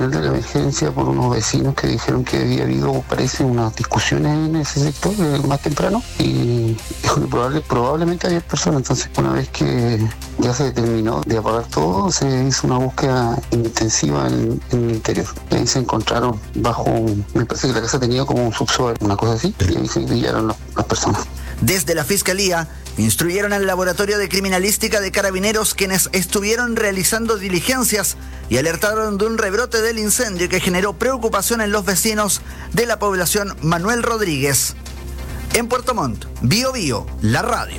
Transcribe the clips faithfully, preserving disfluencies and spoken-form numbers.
final de la emergencia por unos vecinos que dijeron que había habido, parece, unas discusiones en ese sector eh, más temprano, y dijo que probable, probablemente había personas. Entonces, una vez que ya se terminó de apagar todo, se hizo una búsqueda intensiva en, en el interior. Ahí se encontraron bajo, un, me parece que la casa tenía como un subsuelo, una cosa así, y ahí se pillaron las, las personas. Desde la Fiscalía instruyeron al Laboratorio de Criminalística de Carabineros, quienes estuvieron realizando diligencias y alertaron de un rebrote del incendio que generó preocupación en los vecinos de la población Manuel Rodríguez. En Puerto Montt, Bio Bio, la radio.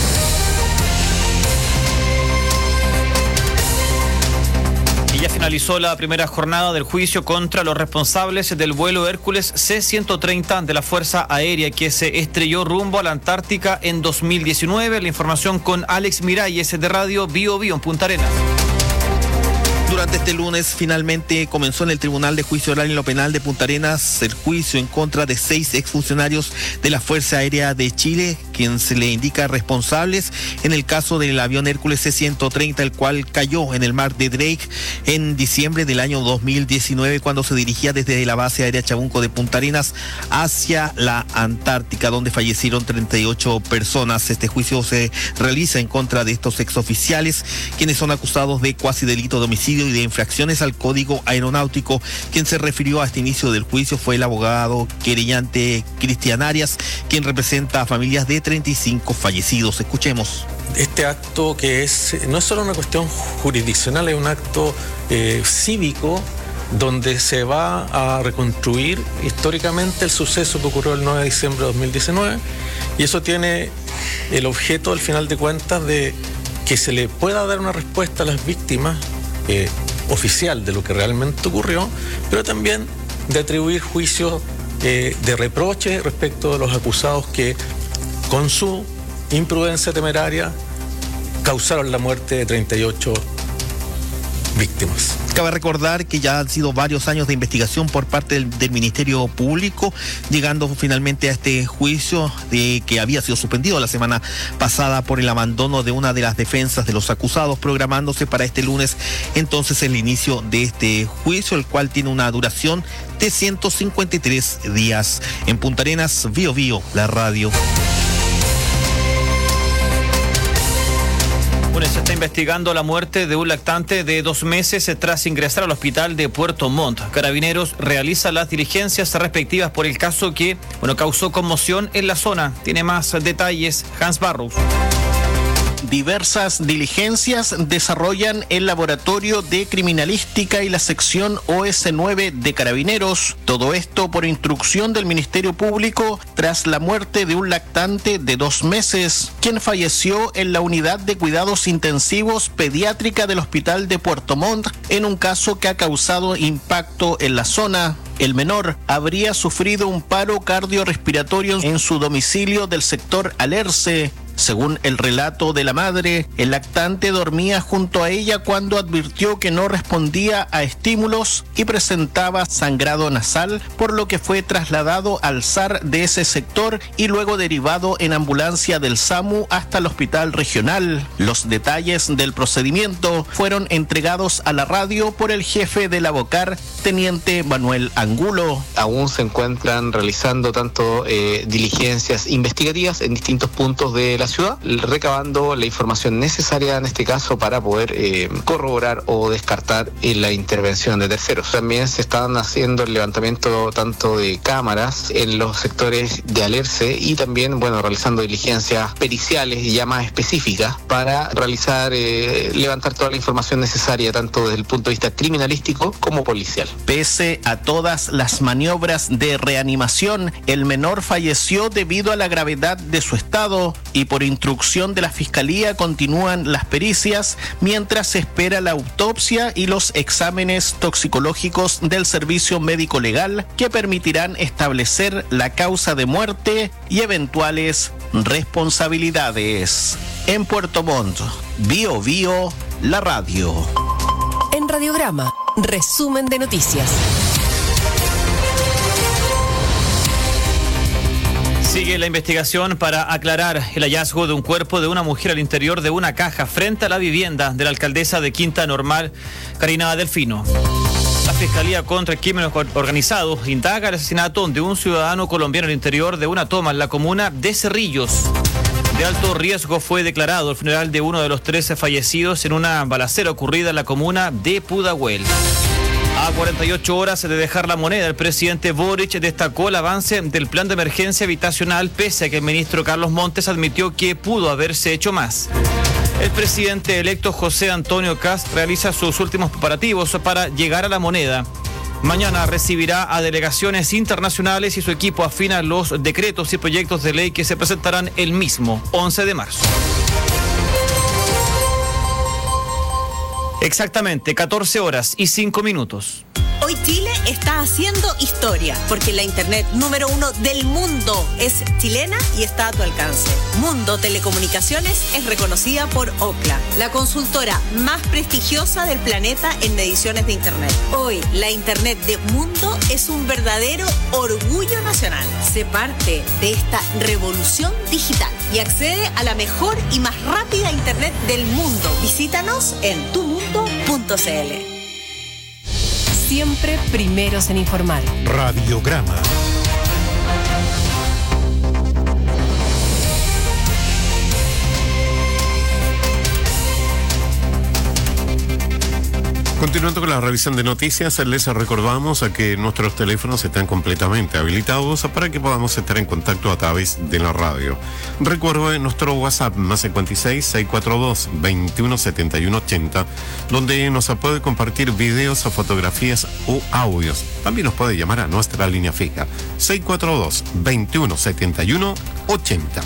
Ya finalizó la primera jornada del juicio contra los responsables del vuelo Hércules C ciento treinta de la Fuerza Aérea que se estrelló rumbo a la Antártica en dos mil diecinueve. La información con Alex Miralles de Radio Bio Bio en Punta Arenas. Durante este lunes finalmente comenzó en el Tribunal de Juicio Oral en lo Penal de Punta Arenas el juicio en contra de seis exfuncionarios de la Fuerza Aérea de Chile, quien se le indica responsables en el caso del avión Hércules C ciento treinta, el cual cayó en el mar de Drake en diciembre del año dos mil diecinueve cuando se dirigía desde la base aérea Chabunco de Punta Arenas hacia la Antártica, donde fallecieron treinta y ocho personas. Este juicio se realiza en contra de estos exoficiales, quienes son acusados de cuasi delito de homicidio y de infracciones al Código Aeronáutico. Quien se refirió a este inicio del juicio fue el abogado querellante Cristian Arias, quien representa a familias de treinta y cinco fallecidos. Escuchemos. Este acto, que es no es solo una cuestión jurisdiccional, es un acto eh, cívico, donde se va a reconstruir históricamente el suceso que ocurrió el nueve de diciembre de dos mil diecinueve, y eso tiene el objeto, al final de cuentas, de que se le pueda dar una respuesta a las víctimas eh, oficial de lo que realmente ocurrió, pero también de atribuir juicios eh, de reproche respecto de los acusados que, con su imprudencia temeraria, causaron la muerte de treinta y ocho víctimas. Cabe recordar que ya han sido varios años de investigación por parte del, del Ministerio Público, llegando finalmente a este juicio de que había sido suspendido la semana pasada por el abandono de una de las defensas de los acusados, programándose para este lunes entonces el inicio de este juicio, el cual tiene una duración de ciento cincuenta y tres días. En Punta Arenas, Bio Bio, la radio. Se está investigando la muerte de un lactante de dos meses tras ingresar al hospital de Puerto Montt. Carabineros realiza las diligencias respectivas por el caso que, bueno, causó conmoción en la zona. Tiene más detalles Hans Barros. Diversas diligencias desarrollan el Laboratorio de Criminalística y la sección O S nueve de Carabineros. Todo esto por instrucción del Ministerio Público tras la muerte de un lactante de dos meses, quien falleció en la unidad de cuidados intensivos pediátrica del Hospital de Puerto Montt en un caso que ha causado impacto en la zona. El menor habría sufrido un paro cardiorrespiratorio en su domicilio del sector Alerce. Según el relato de la madre, el lactante dormía junto a ella cuando advirtió que no respondía a estímulos y presentaba sangrado nasal, por lo que fue trasladado al S A R de ese sector y luego derivado en ambulancia del SAMU hasta el hospital regional. Los detalles del procedimiento fueron entregados a la radio por el jefe de la BOCAR, teniente Manuel Angulo. Aún se encuentran realizando tanto eh, diligencias investigativas en distintos puntos de la ciudad, recabando la información necesaria en este caso para poder eh, corroborar o descartar eh, la intervención de terceros. También se están haciendo el levantamiento tanto de cámaras en los sectores de Alerce y también, bueno, realizando diligencias periciales ya más específicas para realizar, eh, levantar toda la información necesaria tanto desde el punto de vista criminalístico como policial. Pese a todas las maniobras de reanimación, el menor falleció debido a la gravedad de su estado y por instrucción de la Fiscalía continúan las pericias mientras se espera la autopsia y los exámenes toxicológicos del Servicio Médico Legal que permitirán establecer la causa de muerte y eventuales responsabilidades. En Puerto Montt, Bio Bio, la radio. En Radiograma, resumen de noticias. Sigue la investigación para aclarar el hallazgo de un cuerpo de una mujer al interior de una caja frente a la vivienda de la alcaldesa de Quinta Normal, Karina Delfino. La Fiscalía contra el Crimen Organizado indaga el asesinato de un ciudadano colombiano al interior de una toma en la comuna de Cerrillos. De alto riesgo fue declarado el funeral de uno de los trece fallecidos en una balacera ocurrida en la comuna de Pudahuel. A cuarenta y ocho horas de dejar la moneda, el presidente Boric destacó el avance del plan de emergencia habitacional, pese a que el ministro Carlos Montes admitió que pudo haberse hecho más. El presidente electo José Antonio Kast realiza sus últimos preparativos para llegar a la moneda. Mañana recibirá a delegaciones internacionales y su equipo afina los decretos y proyectos de ley que se presentarán el mismo once de marzo. Exactamente, catorce horas y cinco minutos. Hoy Chile está haciendo historia, porque la internet número uno del mundo es chilena y está a tu alcance. Mundo Telecomunicaciones es reconocida por Ookla, la consultora más prestigiosa del planeta en mediciones de internet. Hoy, la internet de Mundo es un verdadero orgullo nacional. Sé parte de esta revolución digital y accede a la mejor y más rápida internet del mundo. Visítanos en tu mundo punto c l. Siempre primeros en informar. Radiograma. Continuando con la revisión de noticias, les recordamos a que nuestros teléfonos están completamente habilitados para que podamos estar en contacto a través de la radio. Recuerden nuestro WhatsApp más cincuenta y seis, seiscientos cuarenta y dos, veintiuno setenta y uno ochenta, donde nos puede compartir videos o fotografías o audios. También nos puede llamar a nuestra línea fija, seiscientos cuarenta y dos, veintiuno setenta y uno ochenta.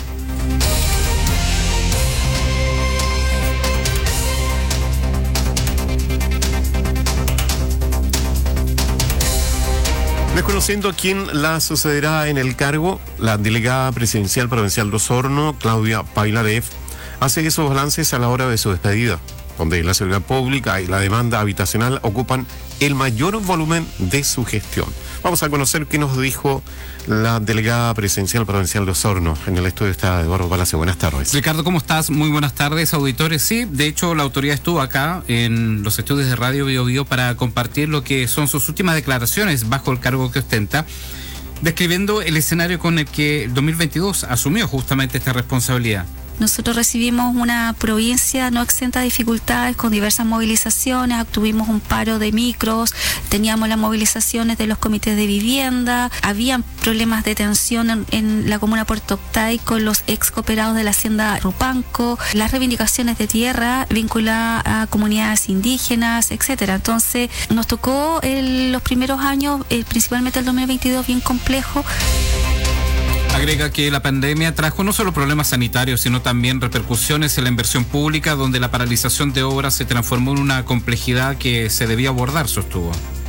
Desconociendo a quién la sucederá en el cargo, la delegada presidencial provincial de Osorno, Claudia Pailarev, hace esos balances a la hora de su despedida, donde la seguridad pública y la demanda habitacional ocupan el mayor volumen de su gestión. Vamos a conocer qué nos dijo la delegada presidencial provincial de Osorno. En el estudio está Eduardo Palacio. Buenas tardes. Ricardo, ¿cómo estás? Muy buenas tardes, auditores. Sí, de hecho, la autoridad estuvo acá en los estudios de Radio Bio Bio para compartir lo que son sus últimas declaraciones bajo el cargo que ostenta, describiendo el escenario con el que el dos mil veintidós asumió justamente esta responsabilidad. Nosotros recibimos una provincia no exenta de dificultades, con diversas movilizaciones, tuvimos un paro de micros, teníamos las movilizaciones de los comités de vivienda, habían problemas de tensión en, en la comuna de Puerto Octay con los ex cooperados de la hacienda Rupanco, las reivindicaciones de tierra vinculadas a comunidades indígenas, etcétera. Entonces nos tocó el, los primeros años, eh, principalmente el dos mil veintidós, bien complejo. Agrega que la pandemia trajo no solo problemas sanitarios, sino también repercusiones en la inversión pública, donde la paralización de obras se transformó en una complejidad que se debía abordar, sostuvo.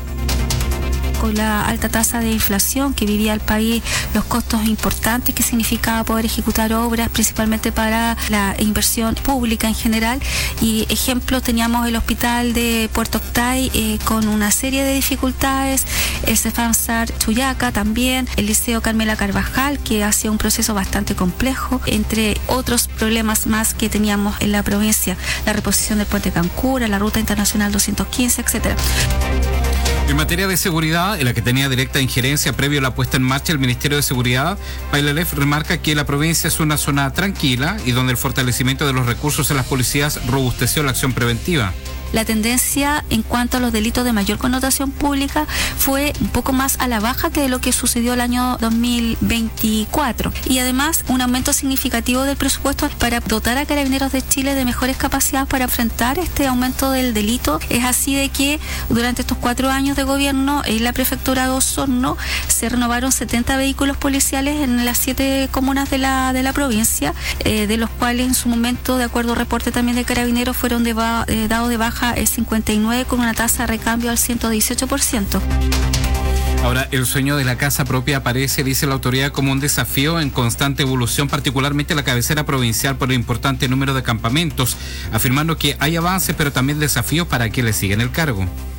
Con la alta tasa de inflación que vivía el país, los costos importantes que significaba poder ejecutar obras, principalmente para la inversión pública en general. Y ejemplo, teníamos el hospital de Puerto Octay eh, con una serie de dificultades, el Cefamsar Chuyaca también, el Liceo Carmela Carvajal, que hacía un proceso bastante complejo, entre otros problemas más que teníamos en la provincia, la reposición del puente Cancura, la ruta internacional doscientos quince, etcétera. En materia de seguridad, en la que tenía directa injerencia previo a la puesta en marcha del Ministerio de Seguridad, Pailarev remarca que la provincia es una zona tranquila y donde el fortalecimiento de los recursos en las policías robusteció la acción preventiva. La tendencia en cuanto a los delitos de mayor connotación pública fue un poco más a la baja que de lo que sucedió el año dos mil veinticuatro. Y además un aumento significativo del presupuesto para dotar a Carabineros de Chile de mejores capacidades para enfrentar este aumento del delito. Es así de que durante estos cuatro años de gobierno en la prefectura de Osorno se renovaron setenta vehículos policiales en las siete comunas de la, de la provincia, eh, de los cuales en su momento, de acuerdo al reporte también de Carabineros, fueron de ba- eh, dados de baja el cincuenta y nueve con una tasa de recambio al ciento dieciocho por ciento. Ahora, el sueño de la casa propia aparece, dice la autoridad, como un desafío en constante evolución, particularmente la cabecera provincial por el importante número de campamentos, afirmando que hay avances pero también desafíos para quienes siguen el cargo.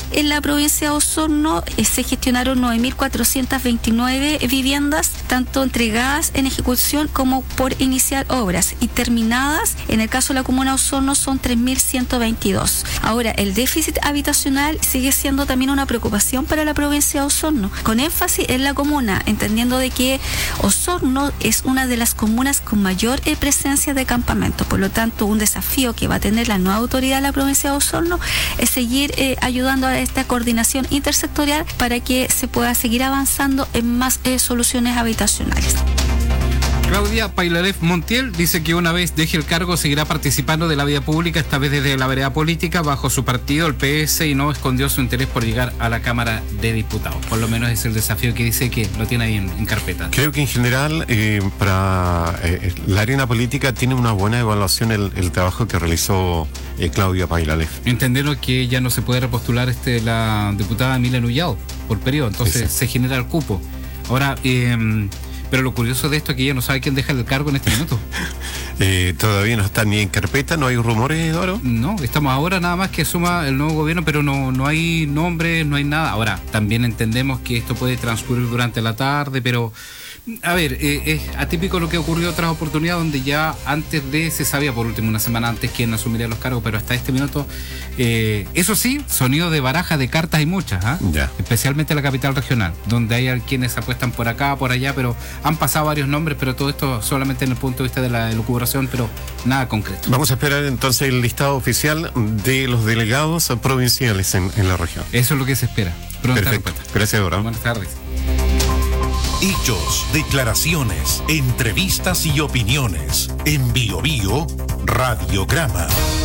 en la provincia de Osorno eh, se gestionaron nueve mil cuatrocientas veintinueve viviendas, tanto entregadas en ejecución como por iniciar obras, y terminadas, en el caso de la comuna de Osorno, son tres mil ciento veintidós. Ahora, el déficit habitacional sigue siendo también una preocupación para la provincia de Osorno, con énfasis en la comuna, entendiendo de que Osorno es una de las comunas con mayor eh, presencia de campamentos. Por lo tanto, un desafío que va a tener la nueva autoridad de la provincia de Osorno es seguir eh, ayudando a esta coordinación intersectorial para que se pueda seguir avanzando en más eh, soluciones habitacionales. Claudia Pailalef Montiel dice que una vez deje el cargo seguirá participando de la vida pública, esta vez desde la vereda política, bajo su partido, el P S, y no escondió su interés por llegar a la Cámara de Diputados. Por lo menos es el desafío que dice que lo tiene ahí en, en carpeta. Creo que en general eh, para eh, la arena política tiene una buena evaluación el, el trabajo que realizó eh, Claudia Pailalef. Entendiendo que ya no se puede repostular este, la diputada Emilia Nullao por periodo, entonces sí, se genera el cupo. Ahora, eh, pero lo curioso de esto es que ella no sabe quién deja el cargo en este minuto. eh, todavía no está ni en carpeta, no hay rumores, Eduardo. No, estamos ahora nada más que suma el nuevo gobierno, pero no, no hay nombres, no hay nada. Ahora, también entendemos que esto puede transcurrir durante la tarde, pero a ver, eh, es atípico lo que ocurrió en otras oportunidades donde ya antes de se sabía, por último, una semana antes quién asumiría los cargos, pero hasta este minuto, eh, eso sí, sonido de baraja de cartas hay muchas, ¿eh? Ya. Especialmente en la capital regional, donde hay quienes apuestan por acá, por allá, pero han pasado varios nombres, pero todo esto solamente en el punto de vista de la elucubración, pero nada concreto. Vamos a esperar entonces el listado oficial de los delegados provinciales en, en la región. Eso es lo que se espera. Perfecto. Respuesta. Gracias, Eduardo. Buenas tardes. Hechos, declaraciones, entrevistas y opiniones. En Bio Bio, Radiograma.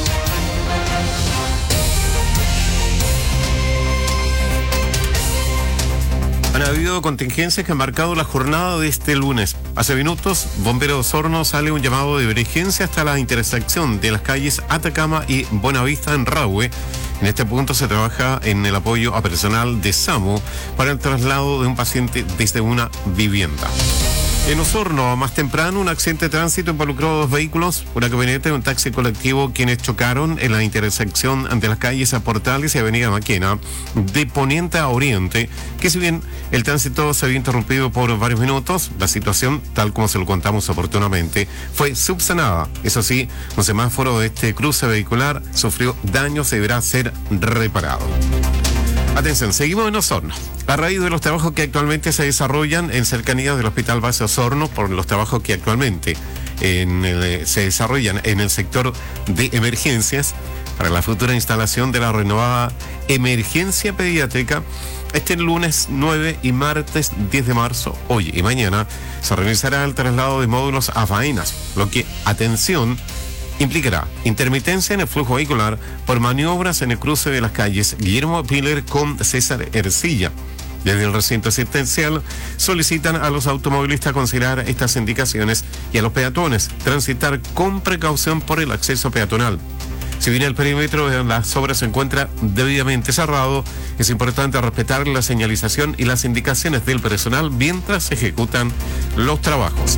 Han habido contingencias que han marcado la jornada de este lunes. Hace minutos, Bomberos de Osorno sale un llamado de emergencia hasta la intersección de las calles Atacama y Buenavista en Rahue. En este punto se trabaja en el apoyo a personal de SAMU para el traslado de un paciente desde una vivienda. En Osorno, más temprano, un accidente de tránsito involucró dos vehículos, una camioneta y un taxi colectivo, quienes chocaron en la intersección ante las calles a Portales y Avenida Maquena, de poniente a oriente, que si bien el tránsito se había interrumpido por varios minutos, la situación, tal como se lo contamos oportunamente, fue subsanada. Eso sí, un semáforo de este cruce vehicular sufrió daños y deberá ser reparado. Atención, seguimos en Osorno. A raíz de los trabajos que actualmente se desarrollan en cercanías del Hospital Base Osorno, por los trabajos que actualmente en el, se desarrollan en el sector de emergencias, para la futura instalación de la renovada emergencia pediátrica, este lunes nueve y martes diez de marzo, hoy y mañana, se realizará el traslado de módulos a faenas, lo que, atención, implicará intermitencia en el flujo vehicular por maniobras en el cruce de las calles Guillermo Piller con César Ercilla. Desde el recinto asistencial solicitan a los automovilistas considerar estas indicaciones y a los peatones transitar con precaución por el acceso peatonal. Si bien el perímetro de las obras se encuentra debidamente cerrado, es importante respetar la señalización y las indicaciones del personal mientras se ejecutan los trabajos.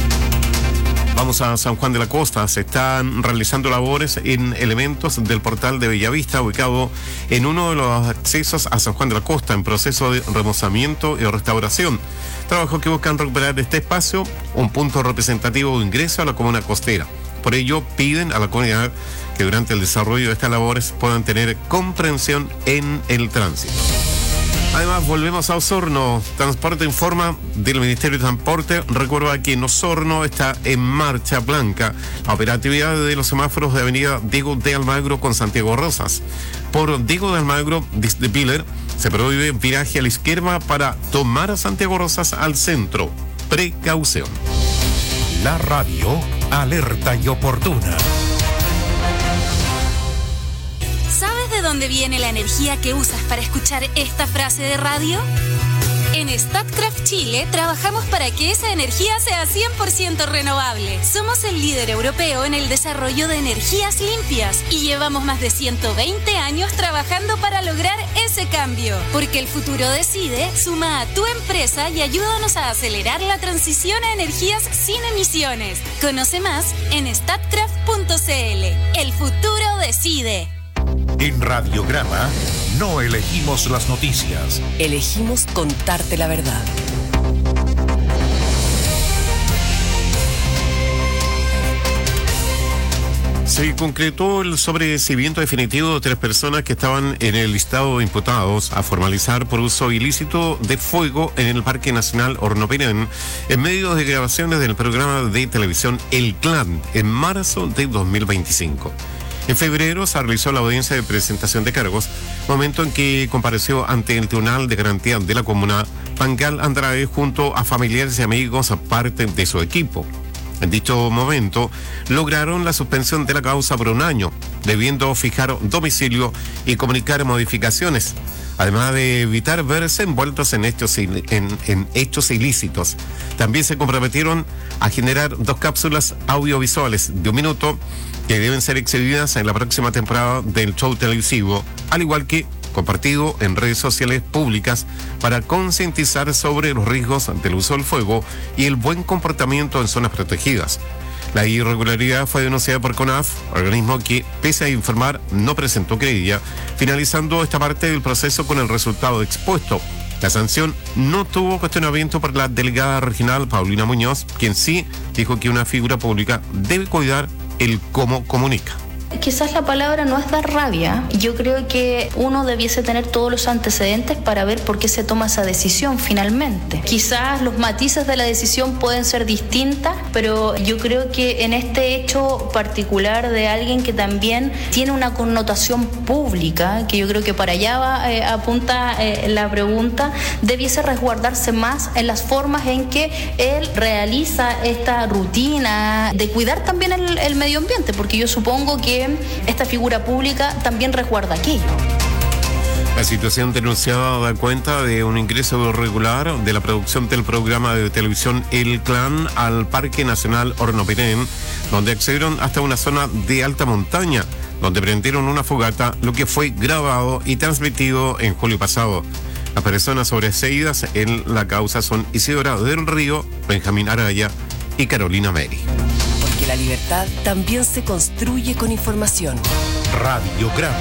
Vamos a San Juan de la Costa. Se están realizando labores en elementos del portal de Bellavista, ubicado en uno de los accesos a San Juan de la Costa, en proceso de remozamiento y restauración. Trabajos que buscan recuperar este espacio, un punto representativo de ingreso a la comuna costera. Por ello, piden a la comunidad que durante el desarrollo de estas labores puedan tener comprensión en el tránsito. Además, volvemos a Osorno. Transporte informa del Ministerio de Transporte. Recuerda que en Osorno está en marcha blanca la operatividad de los semáforos de avenida Diego de Almagro con Santiago Rosas. Por Diego de Almagro, desde Pilar, se prohíbe viraje a la izquierda para tomar a Santiago Rosas al centro. Precaución. La radio, alerta y oportuna. ¿Sabes de dónde viene la energía que usas para escuchar esta frase de radio? En Statkraft Chile trabajamos para que esa energía sea cien por ciento renovable. Somos el líder europeo en el desarrollo de energías limpias y llevamos más de ciento veinte años trabajando para lograr ese cambio. Porque el futuro decide, suma a tu empresa y ayúdanos a acelerar la transición a energías sin emisiones. Conoce más en statkraft punto c l. El futuro decide. En Radiograma, no elegimos las noticias. Elegimos contarte la verdad. Se concretó el sobreseimiento definitivo de tres personas que estaban en el listado de imputados a formalizar por uso ilícito de fuego en el Parque Nacional Hornopiren en medio de grabaciones del programa de televisión El Clan en marzo de dos mil veinticinco. En febrero se realizó la audiencia de presentación de cargos, momento en que compareció ante el Tribunal de Garantía de la Comuna Pangal Andrade junto a familiares y amigos parte de su equipo. En dicho momento, lograron la suspensión de la causa por un año, debiendo fijar domicilio y comunicar modificaciones, además de evitar verse envueltos en hechos, en, en hechos ilícitos. También se comprometieron a generar dos cápsulas audiovisuales de un minuto que deben ser exhibidas en la próxima temporada del show televisivo, al igual que compartido en redes sociales públicas para concientizar sobre los riesgos del uso del fuego y el buen comportamiento en zonas protegidas. La irregularidad fue denunciada por CONAF, organismo que, pese a informar, no presentó querella, finalizando esta parte del proceso con el resultado expuesto. La sanción no tuvo cuestionamiento por la delegada regional Paulina Muñoz, quien sí dijo que una figura pública debe cuidar el cómo comunica. Quizás la palabra no es dar rabia. Yo creo que uno debiese tener todos los antecedentes para ver por qué se toma esa decisión finalmente. Quizás los matices de la decisión pueden ser distintas, pero yo creo que en este hecho particular de alguien que también tiene una connotación pública, que yo creo que para allá va, eh, apunta eh, la pregunta, debiese resguardarse más en las formas en que él realiza esta rutina de cuidar también el, el medio ambiente, porque yo supongo que esta figura pública también resguarda aquello. La situación denunciada da cuenta de un ingreso irregular de la producción del programa de televisión El Clan al Parque Nacional Hornopiren, donde accedieron hasta una zona de alta montaña, donde prendieron una fogata, lo que fue grabado y transmitido en julio pasado. Las personas sobreseídas en la causa son Isidora del Río, Benjamín Araya y Carolina Meri. Porque la libertad también se construye con información. Radiograma.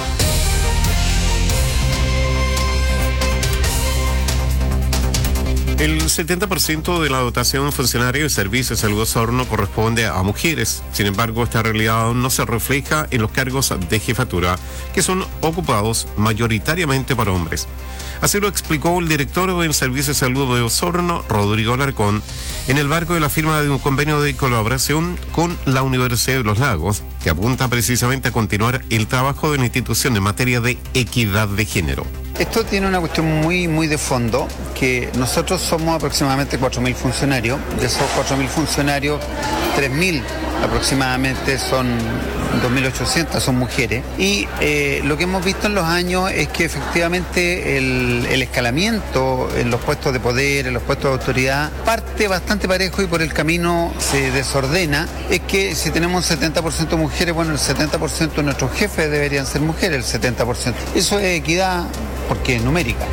El setenta por ciento de la dotación funcionaria de Servicio de Salud Osorno corresponde a mujeres. Sin embargo, esta realidad aún no se refleja en los cargos de jefatura, que son ocupados mayoritariamente por hombres. Así lo explicó el director del Servicio de Salud de Osorno, Rodrigo Alarcón, en el marco de la firma de un convenio de colaboración con la Universidad de los Lagos, que apunta precisamente a continuar el trabajo de la institución en materia de equidad de género. Esto tiene una cuestión muy, muy de fondo, que nosotros somos aproximadamente cuatro mil funcionarios. De esos cuatro mil funcionarios, tres mil aproximadamente son dos mil ochocientas son mujeres. Y eh, lo que hemos visto en los años es que efectivamente el, el escalamiento en los puestos de poder, en los puestos de autoridad, parte bastante parejo y por el camino se desordena. Es que si tenemos un setenta por ciento mujeres, bueno, el setenta por ciento de nuestros jefes deberían ser mujeres, el setenta por ciento. Eso es equidad porque es numérica.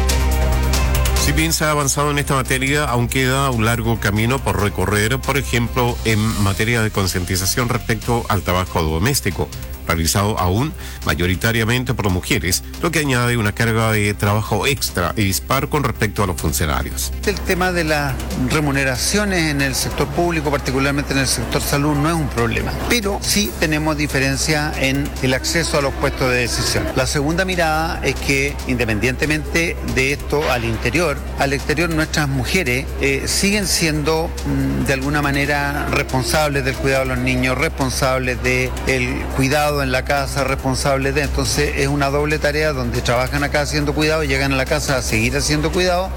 Si bien se ha avanzado en esta materia, aún queda un largo camino por recorrer, por ejemplo, en materia de concientización respecto al trabajo doméstico, realizado aún mayoritariamente por mujeres, lo que añade una carga de trabajo extra y dispar con respecto a los funcionarios. El tema de las remuneraciones en el sector público, particularmente en el sector salud, no es un problema, pero sí tenemos diferencia en el acceso a los puestos de decisión. La segunda mirada es que, independientemente de esto, al interior, al exterior, nuestras mujeres eh, siguen siendo mmm, de alguna manera responsables del cuidado de los niños, responsables del cuidado en la casa, responsables de... Entonces es una doble tarea donde trabajan acá haciendo cuidado y llegan a la casa a seguir haciendo cuidado.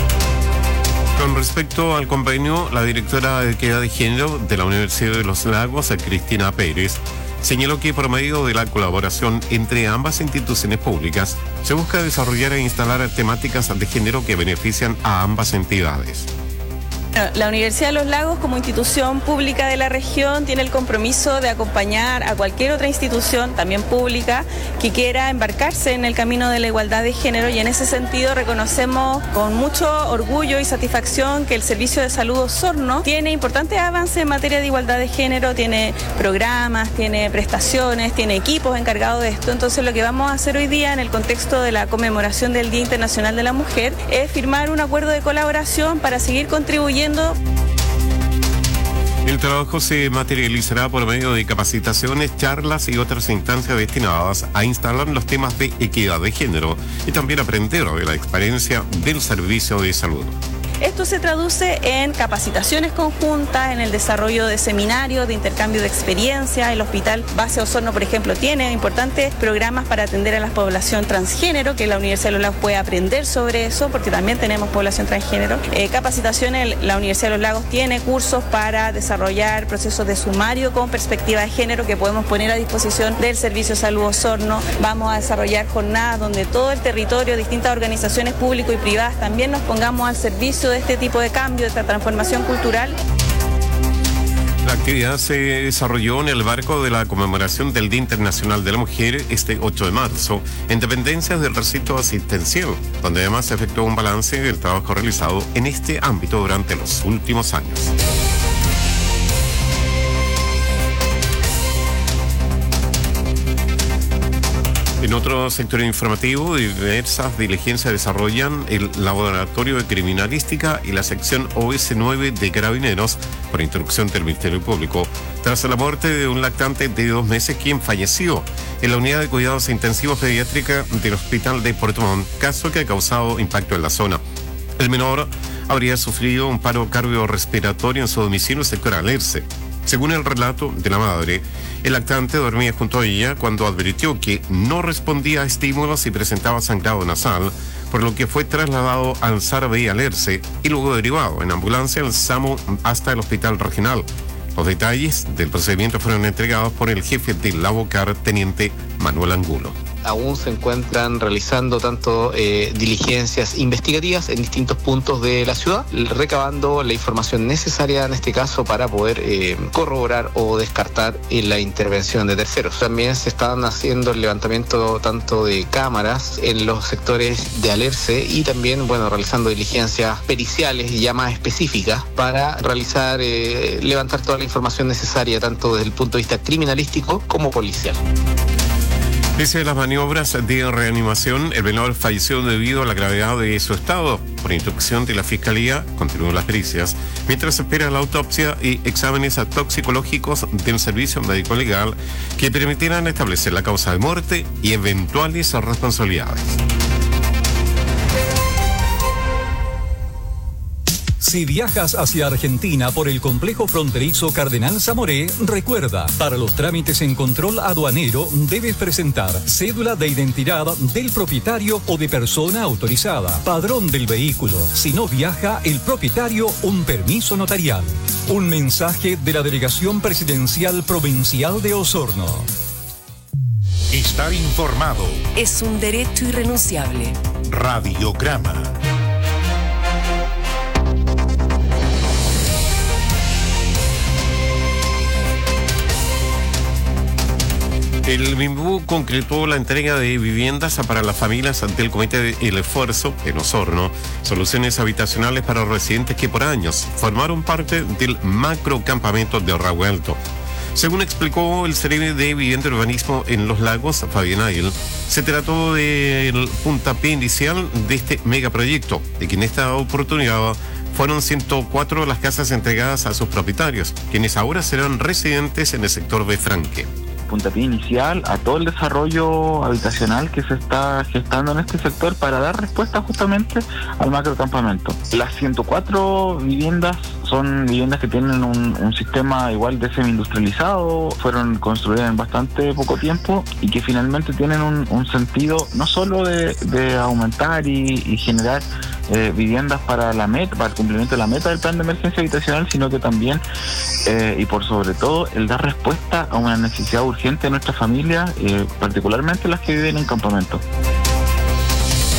Con respecto al convenio, la directora de Equidad de Género de la Universidad de los Lagos, Cristina Pérez, señaló que por medio de la colaboración entre ambas instituciones públicas se busca desarrollar e instalar temáticas de género que benefician a ambas entidades. La Universidad de los Lagos, como institución pública de la región, tiene el compromiso de acompañar a cualquier otra institución, también pública, que quiera embarcarse en el camino de la igualdad de género, y en ese sentido reconocemos con mucho orgullo y satisfacción que el Servicio de Salud Osorno tiene importantes avances en materia de igualdad de género, tiene programas, tiene prestaciones, tiene equipos encargados de esto. Entonces lo que vamos a hacer hoy día en el contexto de la conmemoración del Día Internacional de la Mujer es firmar un acuerdo de colaboración para seguir contribuyendo. El trabajo se materializará por medio de capacitaciones, charlas y otras instancias destinadas a instalar los temas de equidad de género y también aprender de la experiencia del servicio de salud. Esto se traduce en capacitaciones conjuntas, en el desarrollo de seminarios, de intercambio de experiencia. El Hospital Base Osorno, por ejemplo, tiene importantes programas para atender a la población transgénero, que la Universidad de los Lagos puede aprender sobre eso, porque también tenemos población transgénero. Eh, capacitaciones, la Universidad de los Lagos tiene cursos para desarrollar procesos de sumario con perspectiva de género que podemos poner a disposición del Servicio de Salud Osorno. Vamos a desarrollar jornadas donde todo el territorio, distintas organizaciones públicas y privadas, también nos pongamos al servicio de este tipo de cambio, de esta transformación cultural. La actividad se desarrolló en el marco de la conmemoración del Día Internacional de la Mujer este ocho de marzo, en dependencias del recinto asistencial, donde además se efectuó un balance del trabajo realizado en este ámbito durante los últimos años. En otro sector informativo, diversas diligencias desarrollan el Laboratorio de Criminalística y la sección O S nueve de Carabineros por instrucción del Ministerio Público, tras la muerte de un lactante de dos meses quien falleció en la unidad de cuidados intensivos pediátrica del Hospital de Puerto Montt, caso que ha causado impacto en la zona. El menor habría sufrido un paro cardiorrespiratorio en su domicilio sector Alerce. Según el relato de la madre, el lactante dormía junto a ella cuando advirtió que no respondía a estímulos y presentaba sangrado nasal, por lo que fue trasladado al Sarbe Alerce y luego derivado en ambulancia al SAMU hasta el hospital regional. Los detalles del procedimiento fueron entregados por el jefe del Labocar, teniente Manuel Angulo. Aún se encuentran realizando tanto eh, diligencias investigativas en distintos puntos de la ciudad, recabando la información necesaria en este caso para poder eh, corroborar o descartar eh, la intervención de terceros. También se están haciendo el levantamiento tanto de cámaras en los sectores de Alerce y también, bueno, realizando diligencias periciales ya más específicas para realizar, eh, levantar toda la información necesaria tanto desde el punto de vista criminalístico como policial. Pese a las maniobras de reanimación, el menor falleció debido a la gravedad de su estado. Por instrucción de la Fiscalía, continúan las pericias, mientras se espera la autopsia y exámenes toxicológicos del Servicio Médico Legal que permitirán establecer la causa de muerte y eventuales responsabilidades. Si viajas hacia Argentina por el complejo fronterizo Cardenal Zamoré, recuerda, para los trámites en control aduanero debes presentar cédula de identidad del propietario o de persona autorizada, padrón del vehículo. Si no viaja el propietario, un permiso notarial. Un mensaje de la Delegación Presidencial Provincial de Osorno. Estar informado es un derecho irrenunciable. Radiograma. El MIMBU concretó la entrega de viviendas para las familias ante el Comité de El Esfuerzo en Osorno, soluciones habitacionales para residentes que por años formaron parte del macrocampamento de Raúl Alto. Según explicó el Ceremi de Vivienda y Urbanismo en Los Lagos, Fabián Ayel, se trató del puntapié inicial de este megaproyecto, de que en esta oportunidad fueron ciento cuatro las casas entregadas a sus propietarios, quienes ahora serán residentes en el sector de Franque. Puntapié inicial a todo el desarrollo habitacional que se está gestando en este sector para dar respuesta justamente al macrocampamento. Las ciento cuatro viviendas son viviendas que tienen un, un sistema igual de semi-industrializado, fueron construidas en bastante poco tiempo y que finalmente tienen un, un sentido no solo de, de aumentar y, y generar eh, viviendas para la meta, para el cumplimiento de la meta del plan de emergencia habitacional, sino que también eh, y por sobre todo el dar respuesta a una necesidad urgente de nuestra familia, eh, particularmente las que viven en campamento.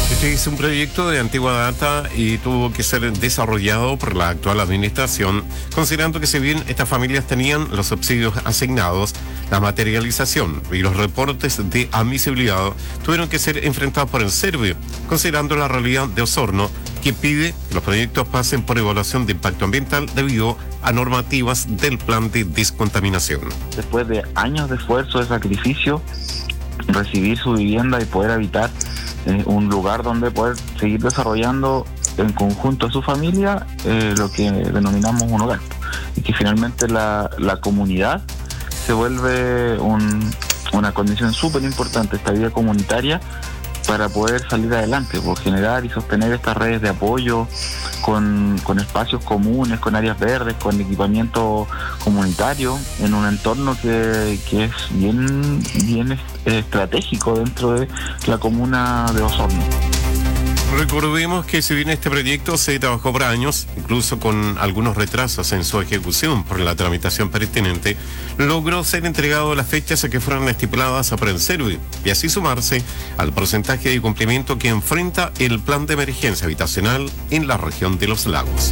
Este es un proyecto de antigua data y tuvo que ser desarrollado por la actual administración, considerando que si bien estas familias tenían los subsidios asignados, la materialización y los reportes de admisibilidad tuvieron que ser enfrentados por el Servio, considerando la realidad de Osorno, que pide que los proyectos pasen por evaluación de impacto ambiental debido a normativas del plan de descontaminación. Después de años de esfuerzo, de sacrificio, recibir su vivienda y poder habitar eh, un lugar donde poder seguir desarrollando en conjunto a su familia eh, lo que denominamos un hogar, y que finalmente la, la comunidad se vuelve un, una condición súper importante, esta vida comunitaria, para poder salir adelante, por generar y sostener estas redes de apoyo con, con espacios comunes, con áreas verdes, con equipamiento comunitario, en un entorno que, que es bien, bien estratégico dentro de la comuna de Osorno. Recordemos que si bien este proyecto se trabajó por años, incluso con algunos retrasos en su ejecución por la tramitación pertinente, logró ser entregado a las fechas que fueron estipuladas por el Servio y así sumarse al porcentaje de cumplimiento que enfrenta el plan de emergencia habitacional en la región de Los Lagos.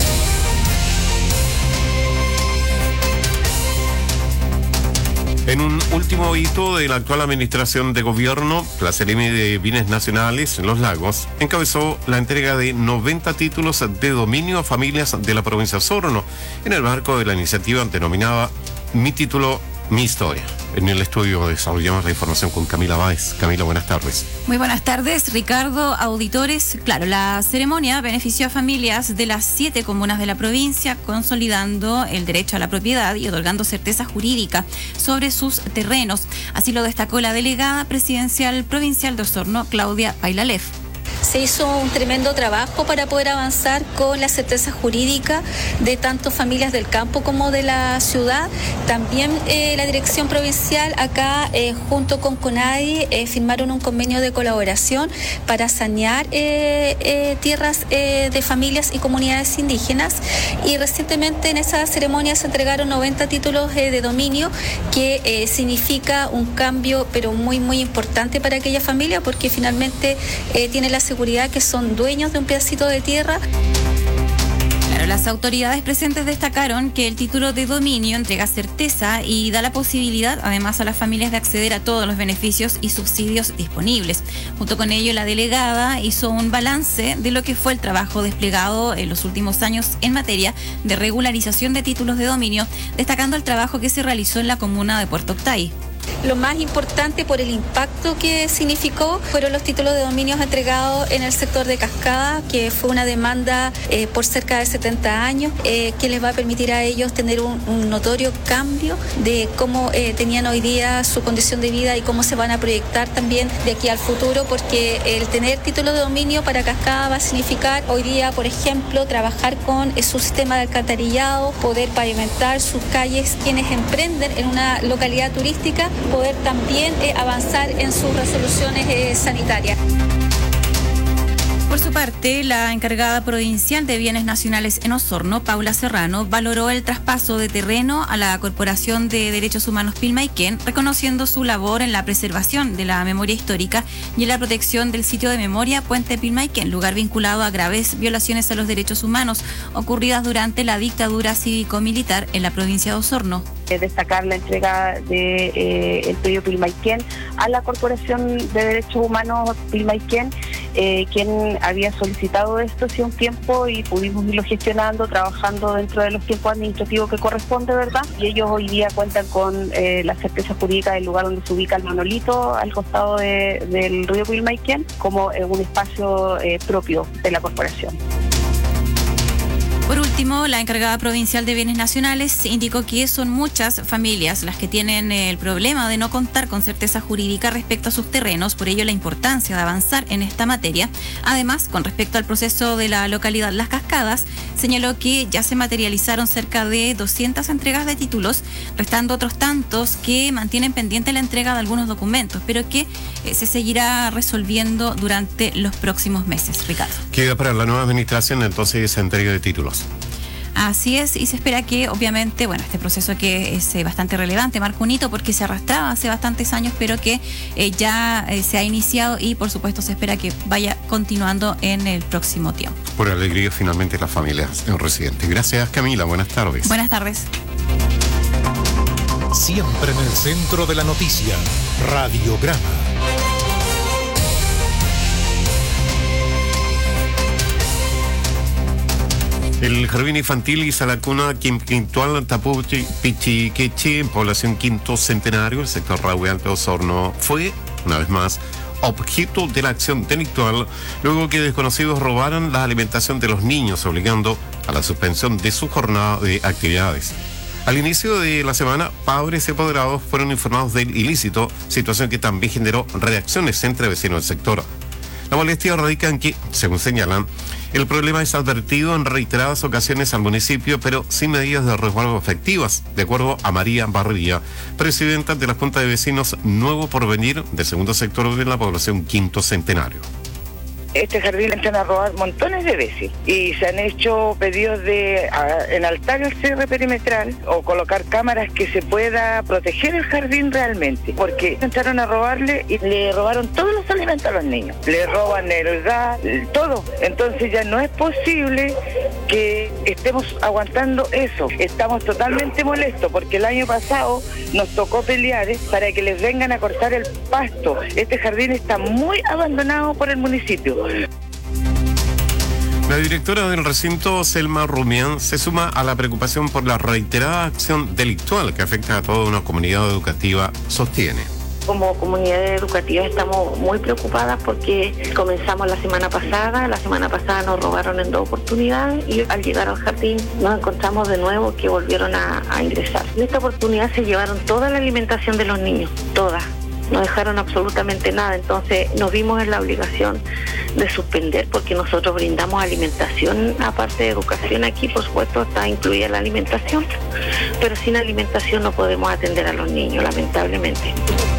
En un último hito de la actual administración de gobierno, la Seremi de Bienes Nacionales en Los Lagos encabezó la entrega de noventa títulos de dominio a familias de la provincia de Osorno en el marco de la iniciativa denominada Mi Título, Mi Historia. En el estudio desarrollamos la información con Camila Báez. Camila, buenas tardes. Muy buenas tardes, Ricardo, auditores. Claro, la ceremonia benefició a familias de las siete comunas de la provincia, consolidando el derecho a la propiedad y otorgando certeza jurídica sobre sus terrenos. Así lo destacó la delegada presidencial provincial de Osorno, Claudia Pailalef. Se hizo un tremendo trabajo para poder avanzar con la certeza jurídica de tanto familias del campo como de la ciudad. También eh, la dirección provincial acá eh, junto con CONADI eh, firmaron un convenio de colaboración para sanear eh, eh, tierras eh, de familias y comunidades indígenas, y recientemente en esa ceremonia se entregaron noventa títulos eh, de dominio, que eh, significa un cambio pero muy muy importante para aquella familia, porque finalmente eh, tiene la seguridad que son dueños de un pedacito de tierra. Claro, las autoridades presentes destacaron que el título de dominio entrega certeza y da la posibilidad además a las familias de acceder a todos los beneficios y subsidios disponibles. Junto con ello, la delegada hizo un balance de lo que fue el trabajo desplegado en los últimos años en materia de regularización de títulos de dominio, destacando el trabajo que se realizó en la comuna de Puerto Octay. Lo más importante por el impacto que significó fueron los títulos de dominios entregados en el sector de Cascada, que fue una demanda eh, por cerca de setenta años, eh, que les va a permitir a ellos tener un, un notorio cambio de cómo eh, tenían hoy día su condición de vida y cómo se van a proyectar también de aquí al futuro, porque el tener título de dominio para Cascada va a significar hoy día, por ejemplo, trabajar con eh, su sistema de alcantarillado, poder pavimentar sus calles, quienes emprenden en una localidad turística, poder también eh, avanzar en sus resoluciones eh, sanitarias. Por su parte, la encargada provincial de Bienes Nacionales en Osorno, Paula Serrano, valoró el traspaso de terreno a la Corporación de Derechos Humanos Pilmaiquén, reconociendo su labor en la preservación de la memoria histórica y en la protección del sitio de memoria Puente Pilmaiquén, lugar vinculado a graves violaciones a los derechos humanos ocurridas durante la dictadura cívico-militar en la provincia de Osorno. Destacar la entrega del de, eh, predio Pilmaiquén a la Corporación de Derechos Humanos Pilmaiquén, eh, quien había solicitado esto hace un tiempo y pudimos irlo gestionando, trabajando dentro de los tiempos administrativos que corresponde, ¿verdad? Y ellos hoy día cuentan con eh, la certeza jurídica del lugar donde se ubica el monolito al costado de, del río Pilmaiquén como eh, un espacio eh, propio de la corporación. Por último, la encargada provincial de Bienes Nacionales indicó que son muchas familias las que tienen el problema de no contar con certeza jurídica respecto a sus terrenos, por ello la importancia de avanzar en esta materia. Además, con respecto al proceso de la localidad Las Cascadas, señaló que ya se materializaron cerca de doscientas entregas de títulos, restando otros tantos que mantienen pendiente la entrega de algunos documentos, pero que eh, se seguirá resolviendo durante los próximos meses. Ricardo. Queda para la nueva administración entonces esa entrega de títulos. Así es, y se espera que obviamente, bueno, este proceso que es eh, bastante relevante, marca un hito porque se arrastraba hace bastantes años, pero que eh, ya eh, se ha iniciado y por supuesto se espera que vaya continuando en el próximo tiempo. Por alegría finalmente las familias residentes. Gracias, Camila, buenas tardes. Buenas tardes. Siempre en el centro de la noticia, Radiograma. El jardín infantil y sala cuna Quintual Tapuchi Pichiqueche, en población Quinto Centenario, el sector Raúl Alto Osorno, fue, una vez más, objeto de la acción delictual luego que desconocidos robaran la alimentación de los niños, obligando a la suspensión de su jornada de actividades. Al inicio de la semana, padres y apoderados fueron informados del ilícito, situación que también generó reacciones entre vecinos del sector. La molestia radica en que, según señalan, el problema es advertido en reiteradas ocasiones al municipio, pero sin medidas de resguardo efectivas, de acuerdo a María Barría, presidenta de la Junta de Vecinos Nuevo Porvenir del segundo sector de la población Quinto Centenario. Este jardín entran a robar montones de veces y se han hecho pedidos de a, enaltar el cierre perimetral o colocar cámaras que se pueda proteger el jardín realmente, porque entraron a robarle y le robaron todos los alimentos a los niños, le roban el gas, todo. Entonces ya no es posible que estemos aguantando eso. Estamos totalmente molestos porque el año pasado nos tocó pelear ¿eh? para que les vengan a cortar el pasto. Este jardín está muy abandonado por el municipio. La directora del recinto, Selma Rumián, se suma a la preocupación por la reiterada acción delictual que afecta a toda una comunidad educativa, sostiene. Como comunidad educativa estamos muy preocupadas porque comenzamos la semana pasada, la semana pasada nos robaron en dos oportunidades y al llegar al jardín nos encontramos de nuevo que volvieron a, a ingresar. En esta oportunidad se llevaron toda la alimentación de los niños, toda. No dejaron absolutamente nada, entonces nos vimos en la obligación de suspender porque nosotros brindamos alimentación, aparte de educación aquí, por supuesto está incluida la alimentación, pero sin alimentación no podemos atender a los niños, lamentablemente.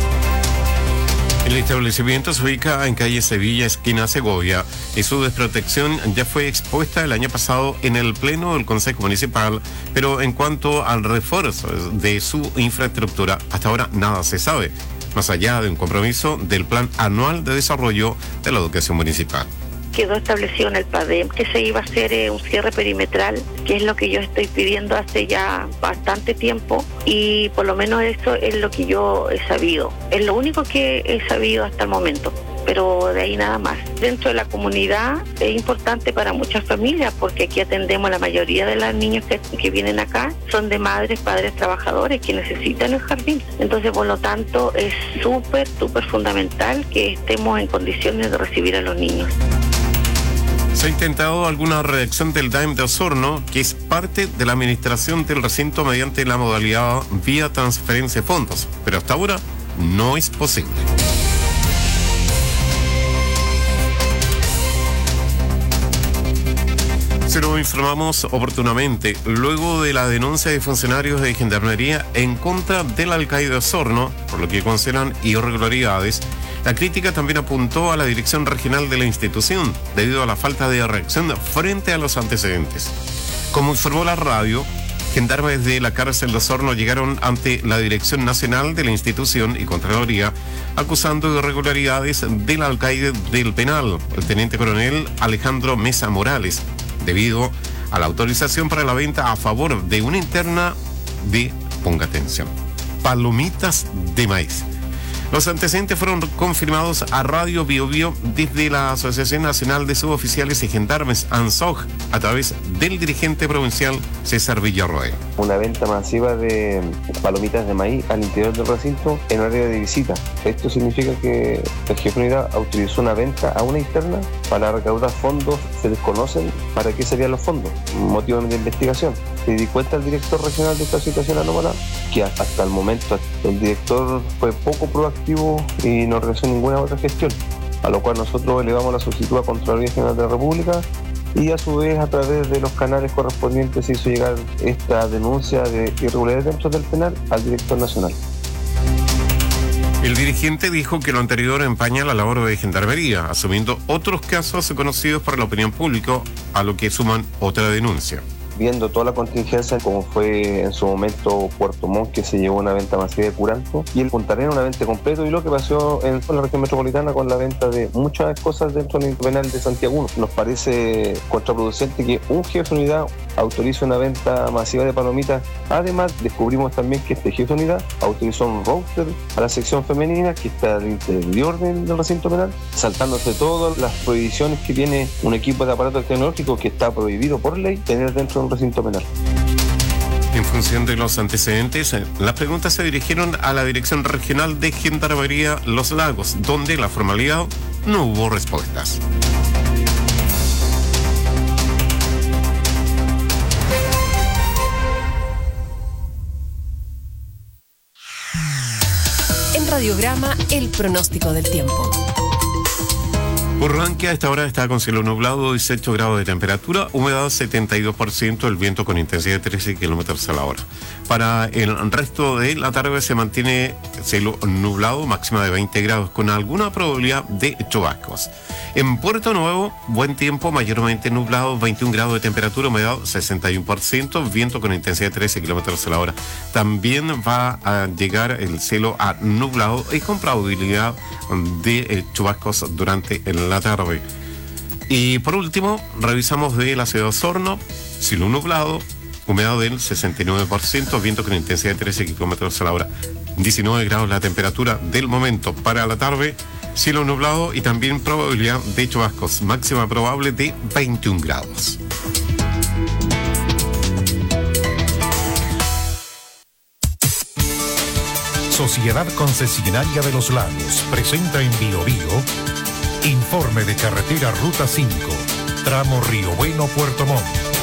El establecimiento se ubica en calle Sevilla, esquina Segovia, y su desprotección ya fue expuesta el año pasado en el Pleno del Consejo Municipal, pero en cuanto al refuerzo de su infraestructura, hasta ahora nada se sabe, más allá de un compromiso del Plan Anual de Desarrollo de la Educación Municipal. Quedó establecido en el P A D E M que se iba a hacer eh, un cierre perimetral, que es lo que yo estoy pidiendo hace ya bastante tiempo y por lo menos eso es lo que yo he sabido. Es lo único que he sabido hasta el momento, pero de ahí nada más. Dentro de la comunidad es importante para muchas familias porque aquí atendemos la mayoría de los niños que, que vienen acá, son de madres, padres trabajadores que necesitan el jardín. Entonces, por lo tanto, es súper, súper fundamental que estemos en condiciones de recibir a los niños. Se ha intentado alguna redacción del D A E M de Osorno, que es parte de la administración del recinto mediante la modalidad vía transferencia de fondos, pero hasta ahora no es posible. Se lo informamos oportunamente, luego de la denuncia de funcionarios de Gendarmería en contra del alcalde de Osorno, por lo que consideran irregularidades. La crítica también apuntó a la dirección regional de la institución, debido a la falta de reacción frente a los antecedentes. Como informó la radio, gendarmes de la cárcel de Osorno llegaron ante la Dirección Nacional de la institución y Contraloría, acusando de irregularidades del alcaide del penal, el teniente coronel Alejandro Mesa Morales, debido a la autorización para la venta a favor de una interna de, ponga atención, palomitas de maíz. Los antecedentes fueron confirmados a Radio Bio Bio desde la Asociación Nacional de Suboficiales y Gendarmes, ANSOG, a través del dirigente provincial César Villarroel. Una venta masiva de palomitas de maíz al interior del recinto en horario de visita. Esto significa que el jefe de unidad autorizó una venta a una interna para recaudar fondos. Se desconocen para qué serían los fondos, motivo de investigación. Se di cuenta el director regional de esta situación anómala que hasta el momento el director fue poco proactivo y no realizó ninguna otra gestión, a lo cual nosotros elevamos la solicitud a Contraloría General de la República y a su vez a través de los canales correspondientes se hizo llegar esta denuncia de irregularidades dentro del penal al director nacional. El dirigente dijo que lo anterior empaña la labor de Gendarmería, asumiendo otros casos conocidos por la opinión pública, a lo que suman otra denuncia. viendo toda la contingencia, como fue en su momento Puerto Montt, que se llevó una venta masiva de Curanto, y el Punta Arenas una venta completa, y lo que pasó en la región metropolitana con la venta de muchas cosas dentro del penal de Santiago. Nos parece contraproducente que un jefe de unidad autorice una venta masiva de palomitas. Además, descubrimos también que este jefe de unidad autorizó un router a la sección femenina que está al interior del, del recinto penal, saltándose todas las prohibiciones que tiene un equipo de aparatos tecnológicos que está prohibido por ley tener dentro de un recinto penal. En función de los antecedentes, las preguntas se dirigieron a la Dirección Regional de Gendarmería Los Lagos, donde la formalidad no hubo respuestas. En Radiograma, el pronóstico del tiempo. Urranque a esta hora está con cielo nublado, dieciocho grados de temperatura, humedad setenta y dos por ciento, el viento con intensidad de trece kilómetros a la hora. Para el resto de la tarde se mantiene cielo nublado, máxima de veinte grados, con alguna probabilidad de chubascos. En Puerto Nuevo, buen tiempo, mayormente nublado, veintiún grados de temperatura, humedad sesenta y uno por ciento, viento con intensidad de trece kilómetros a la hora. También va a llegar el cielo a nublado y con probabilidad de eh, chubascos durante la tarde. Y por último, revisamos de la ciudad de Osorno, cielo nublado, humedad del sesenta y nueve por ciento, viento con intensidad de trece kilómetros a la hora. diecinueve grados la temperatura del momento. Para la tarde, cielo nublado y también probabilidad de chubascos, máxima probable de veintiún grados. Sociedad Concesionaria de los Lagos presenta en Bio Bio informe de carretera Ruta cinco, tramo Río Bueno, Puerto Montt.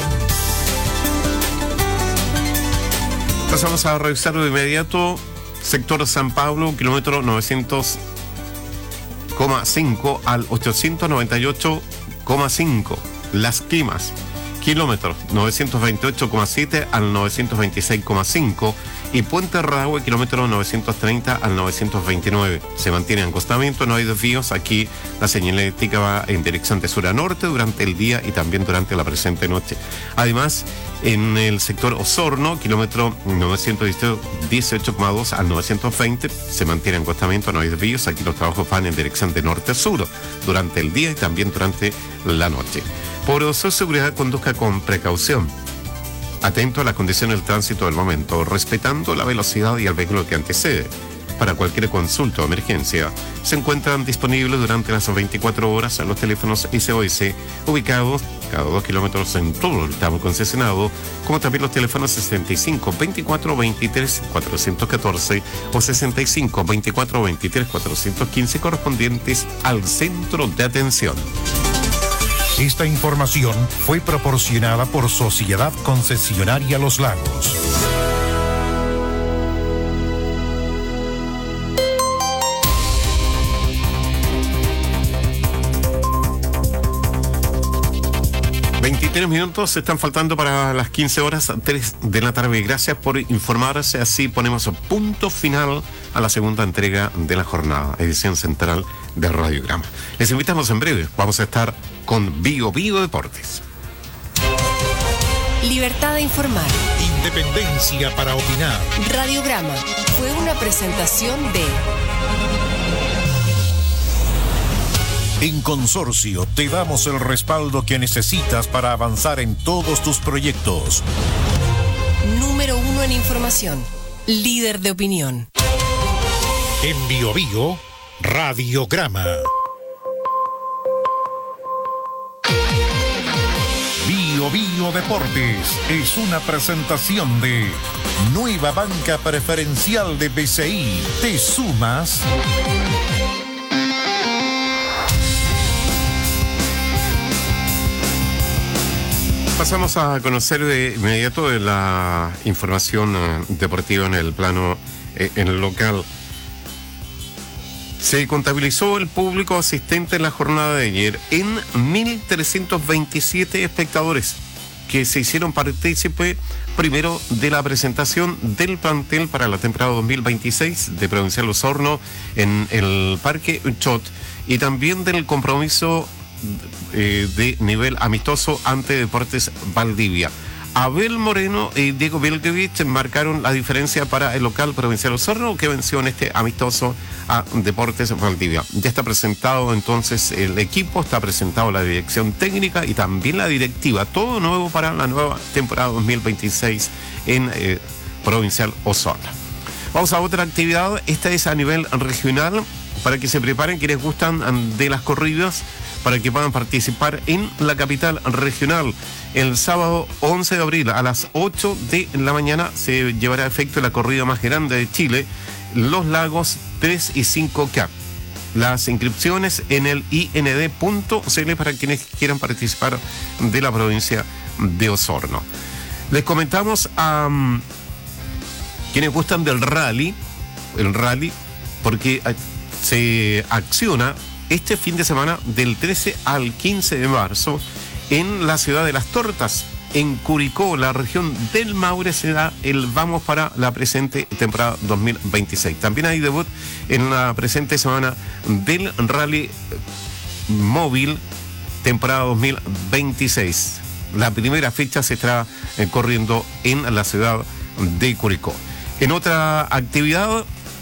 Pasamos a revisarlo de inmediato. Sector San Pablo, kilómetro novecientos coma cinco al ochocientos noventa y ocho coma cinco. Las Quimas, kilómetro novecientos veintiocho coma siete al novecientos veintiséis coma cinco. Y Puente Radagüe, kilómetro novecientos treinta al novecientos veintinueve. Se mantiene acostamiento, no hay desvíos. Aquí la señalética va en dirección de sur a norte durante el día y también durante la presente noche. Además, en el sector Osorno, kilómetro novecientos dieciocho coma dos al novecientos veinte, se mantiene acostamiento, no hay desvíos. Aquí los trabajos van en dirección de norte a sur durante el día y también durante la noche. Por su seguridad, conduzca con precaución, atento a las condiciones del tránsito del momento, respetando la velocidad y el vehículo que antecede. Para cualquier consulta o emergencia, se encuentran disponibles durante las veinticuatro horas a los teléfonos S O S ubicados cada dos kilómetros en todo el tramo concesionado, como también los teléfonos sesenta y cinco veinticuatro veintitrés cuatrocientos catorce o sesenta y cinco veinticuatro veintitrés cuatrocientos quince correspondientes al centro de atención. Esta información fue proporcionada por Sociedad Concesionaria Los Lagos. veintitrés minutos están faltando para las quince horas, tres de la tarde. Gracias por informarse. Así ponemos punto final a la segunda entrega de la jornada, edición central de Radiograma. Les invitamos en breve. Vamos a estar con Bio Bio Deportes. Libertad de informar. Independencia para opinar. Radiograma fue una presentación de... En Consorcio te damos el respaldo que necesitas para avanzar en todos tus proyectos. Número uno en información. Líder de opinión. En Bio Bio, Radiograma. Bio Bio Deportes es una presentación de Nueva Banca Preferencial de B C I. ¿Te sumas? Pasamos a conocer de inmediato de la información eh, deportiva en el plano, eh, en el local. Se contabilizó el público asistente en la jornada de ayer en mil trescientos veintisiete espectadores que se hicieron partícipe primero de la presentación del plantel para la temporada dos mil veintiséis de Provincial Osorno en el Parque Uchot y también del compromiso eh, de nivel amistoso ante Deportes Valdivia. Abel Moreno y Diego Vilkevich marcaron la diferencia para el local Provincial Osorno, que venció en este amistoso a Deportes Valdivia. Ya está presentado entonces el equipo, está presentado la dirección técnica y también la directiva. Todo nuevo para la nueva temporada dos mil veintiséis en eh, Provincial Osorno. Vamos a otra actividad. Esta es a nivel regional, para que se preparen quienes gustan de las corridas, para que puedan participar en la capital regional. El sábado once de abril a las ocho de la mañana se llevará a efecto la corrida más grande de Chile, Los Lagos tres y cinco K. Las inscripciones en el I N D punto C L para quienes quieran participar de la provincia de Osorno. Les comentamos a um, quienes gustan del rally, el rally, porque se acciona este fin de semana del trece al quince de marzo en la ciudad de Las Tortas, en Curicó, la región del Maule. Se da el vamos para la presente temporada dos mil veintiséis. También hay debut en la presente semana del rally móvil temporada dos mil veintiséis. La primera fecha se estará eh, corriendo en la ciudad de Curicó. En otra actividad,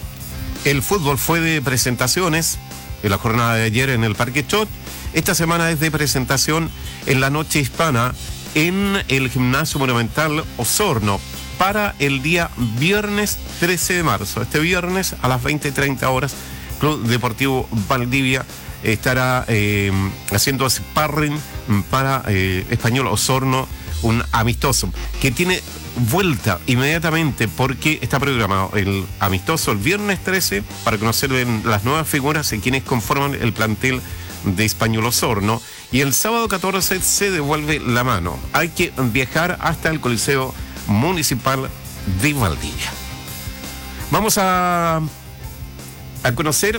el fútbol fue de presentaciones en la jornada de ayer en el Parque Chot. Esta semana es de presentación en la noche hispana en el Gimnasio Monumental Osorno para el día viernes trece de marzo. Este viernes a las veinte treinta horas, Club Deportivo Valdivia estará eh, haciendo sparring para eh, Español Osorno, un amistoso que tiene vuelta inmediatamente porque está programado el amistoso el viernes trece para conocer las nuevas figuras y quienes conforman el plantel de Español Osorno, y el sábado catorce se devuelve la mano. Hay que viajar hasta el Coliseo Municipal de Valdivia. Vamos a, a conocer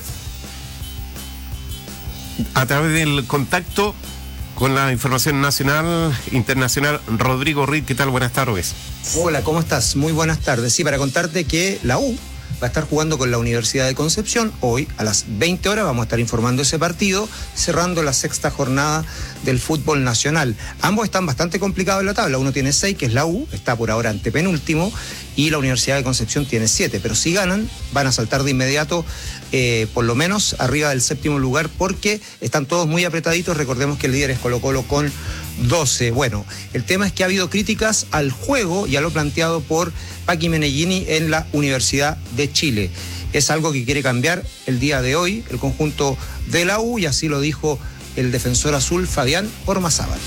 a través del contacto con la información nacional, internacional, Rodrigo Reed. ¿Qué tal? Buenas tardes. Hola, ¿cómo estás? Muy buenas tardes. Sí, para contarte que la U va a estar jugando con la Universidad de Concepción. Hoy a las veinte horas vamos a estar informando ese partido, cerrando la sexta jornada del fútbol nacional. Ambos están bastante complicados en la tabla. Uno tiene seis, que es la U, está por ahora antepenúltimo, y la Universidad de Concepción tiene siete. Pero si ganan, van a saltar de inmediato, eh, por lo menos arriba del séptimo lugar, porque están todos muy apretaditos. Recordemos que el líder es Colo-Colo con doce. Bueno, el tema es que ha habido críticas al juego y a lo planteado por Paqui Menellini en la Universidad de Chile. Es algo que quiere cambiar el día de hoy el conjunto de la U, y así lo dijo el defensor azul Fabián Ormazábal.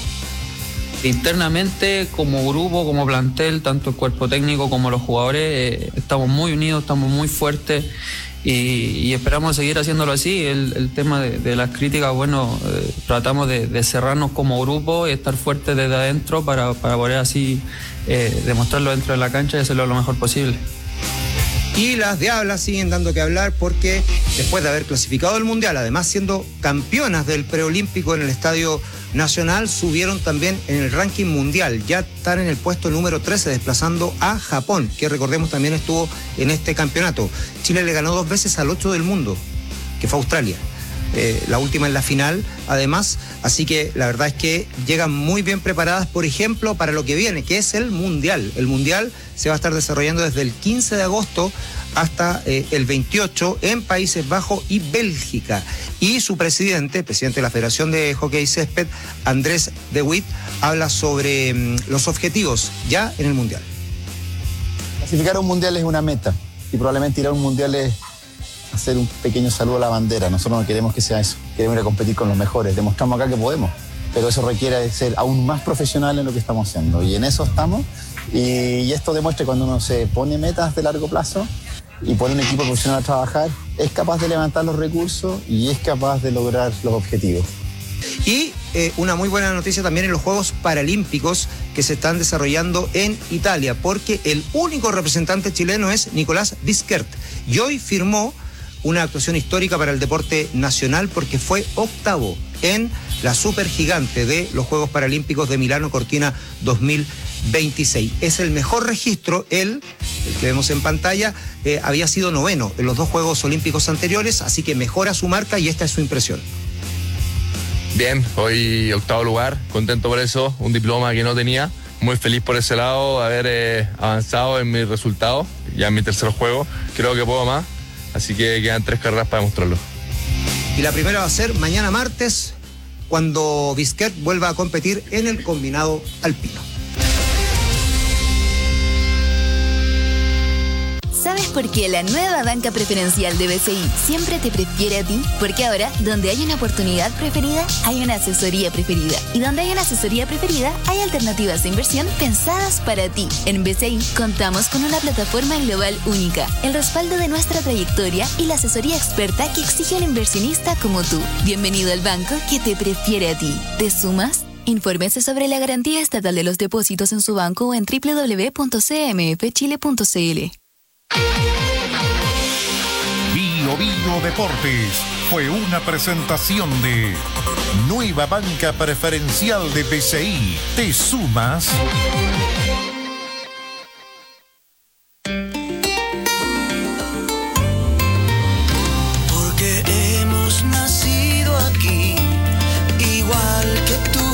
Internamente, como grupo, como plantel, tanto el cuerpo técnico como los jugadores, eh, estamos muy unidos, estamos muy fuertes. Y, y esperamos seguir haciéndolo así. El, el tema de, de las críticas, bueno, eh, tratamos de, de cerrarnos como grupo y estar fuertes desde adentro para, para poder así eh, demostrarlo dentro de la cancha y hacerlo lo mejor posible. Y las Diablas siguen dando que hablar porque después de haber clasificado el Mundial, además siendo campeonas del preolímpico en el Estadio Nacional, subieron también en el ranking mundial. Ya están en el puesto número trece, desplazando a Japón, que recordemos también estuvo en este campeonato. Chile le ganó dos veces al ocho del mundo, que fue Australia. Eh, la última en la final, además, así que la verdad es que llegan muy bien preparadas, por ejemplo, para lo que viene, que es el Mundial. El Mundial se va a estar desarrollando desde el quince de agosto hasta eh, el veintiocho en Países Bajos y Bélgica. Y su presidente, presidente de la Federación de Hockey Césped, Andrés De Witt, habla sobre mm, los objetivos ya en el Mundial. Clasificar a un Mundial es una meta, y probablemente ir a un Mundial es hacer un pequeño saludo a la bandera. Nosotros no queremos que sea eso, queremos ir a competir con los mejores. Demostramos acá que podemos, pero eso requiere ser aún más profesional en lo que estamos haciendo, y en eso estamos. Y, y esto demuestra que cuando uno se pone metas de largo plazo y pone un equipo profesional a trabajar, es capaz de levantar los recursos y es capaz de lograr los objetivos. Y eh, una muy buena noticia también en los Juegos Paralímpicos que se están desarrollando en Italia, porque el único representante chileno es Nicolás Bisquert, y hoy firmó una actuación histórica para el deporte nacional porque fue octavo en la supergigante de los Juegos Paralímpicos de Milano Cortina dos mil veintiséis. Es el mejor registro. Él, el que vemos en pantalla, eh, había sido noveno en los dos Juegos Olímpicos anteriores, así que mejora su marca y esta es su impresión. Bien, hoy octavo lugar, contento por eso, un diploma que no tenía, muy feliz por ese lado, haber eh, avanzado en mi resultado, ya en mi tercer juego. Creo que puedo más, así que quedan tres carreras para demostrarlo. Y la primera va a ser mañana martes, cuando Bisquet vuelva a competir en el combinado alpino. ¿Sabes por qué la nueva banca preferencial de B C I siempre te prefiere a ti? Porque ahora, donde hay una oportunidad preferida, hay una asesoría preferida. Y donde hay una asesoría preferida, hay alternativas de inversión pensadas para ti. En B C I contamos con una plataforma global única, el respaldo de nuestra trayectoria y la asesoría experta que exige un inversionista como tú. Bienvenido al banco que te prefiere a ti. ¿Te sumas? Infórmese sobre la garantía estatal de los depósitos en su banco o en doble u doble u doble u punto c m f chile punto c l. Bio Bio Deportes fue una presentación de Nueva Banca Preferencial de B C I. ¿Te sumas? Porque hemos nacido aquí, igual que tú.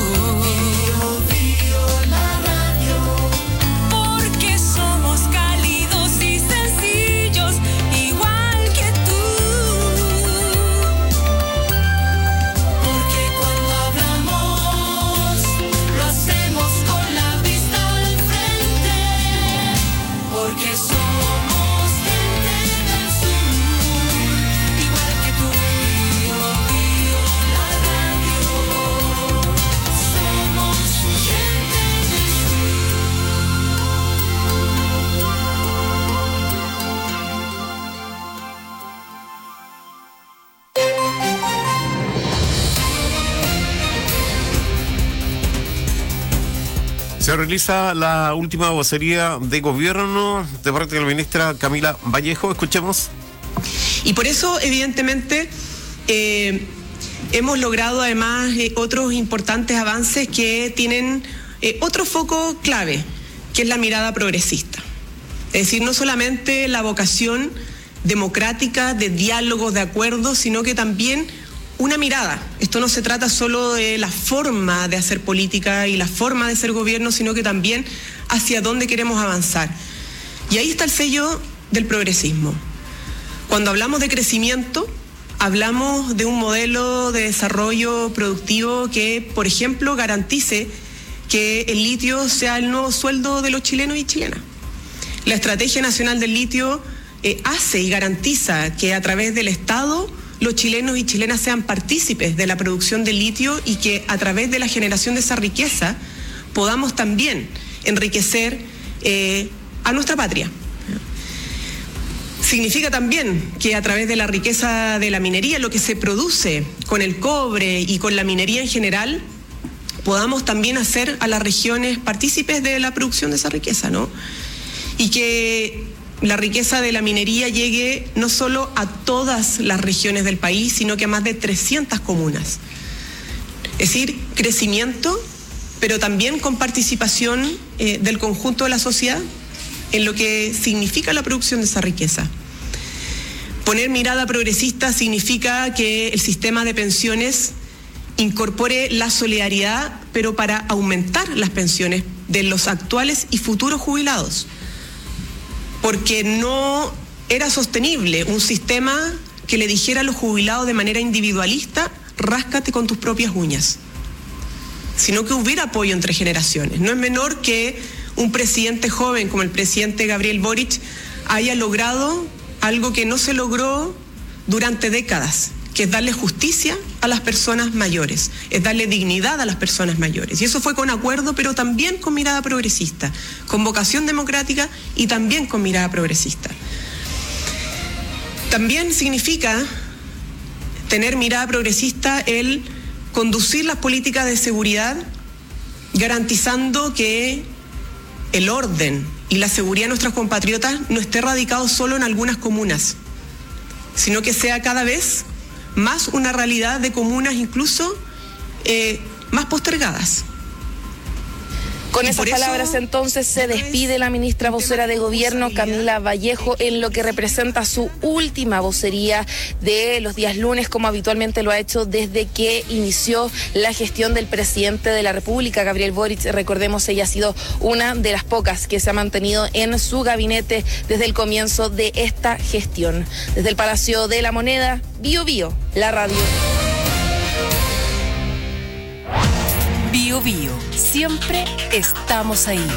Se realiza la última vocería de gobierno de parte de la ministra Camila Vallejo. Escuchemos. Y por eso, evidentemente, eh, hemos logrado además eh, otros importantes avances que tienen eh, otro foco clave, que es la mirada progresista. Es decir, no solamente la vocación democrática de diálogos, de acuerdos, sino que también una mirada. Esto no se trata solo de la forma de hacer política y la forma de ser gobierno, sino que también hacia dónde queremos avanzar. Y ahí está el sello del progresismo. Cuando hablamos de crecimiento, hablamos de un modelo de desarrollo productivo que, por ejemplo, garantice que el litio sea el nuevo sueldo de los chilenos y chilenas. La Estrategia Nacional del Litio eh, hace y garantiza que a través del Estado los chilenos y chilenas sean partícipes de la producción de litio y que a través de la generación de esa riqueza podamos también enriquecer eh, a nuestra patria. Significa también que a través de la riqueza de la minería, lo que se produce con el cobre y con la minería en general, podamos también hacer a las regiones partícipes de la producción de esa riqueza, ¿no? Y que la riqueza de la minería llegue no solo a todas las regiones del país, sino que a más de trescientas comunas. Es decir, crecimiento, pero también con participación eh, del conjunto de la sociedad en lo que significa la producción de esa riqueza. Poner mirada progresista significa que el sistema de pensiones incorpore la solidaridad, pero para aumentar las pensiones de los actuales y futuros jubilados. Porque no era sostenible un sistema que le dijera a los jubilados de manera individualista, ráscate con tus propias uñas, sino que hubiera apoyo entre generaciones. No es menor que un presidente joven como el presidente Gabriel Boric haya logrado algo que no se logró durante décadas, que es darle justicia a las personas mayores, es darle dignidad a las personas mayores. Y eso fue con acuerdo, pero también con mirada progresista, con vocación democrática y también con mirada progresista. También significa tener mirada progresista el conducir las políticas de seguridad, garantizando que el orden y la seguridad de nuestros compatriotas no esté radicado solo en algunas comunas, sino que sea cada vez más una realidad de comunas incluso eh, más postergadas. Con esas palabras entonces se despide la ministra vocera de Gobierno, Camila Vallejo, en lo que representa su última vocería de los días lunes, como habitualmente lo ha hecho desde que inició la gestión del presidente de la República, Gabriel Boric. Recordemos, ella ha sido una de las pocas que se ha mantenido en su gabinete desde el comienzo de esta gestión. Desde el Palacio de la Moneda, Bio Bio, la radio. Bio Bio, siempre estamos ahí.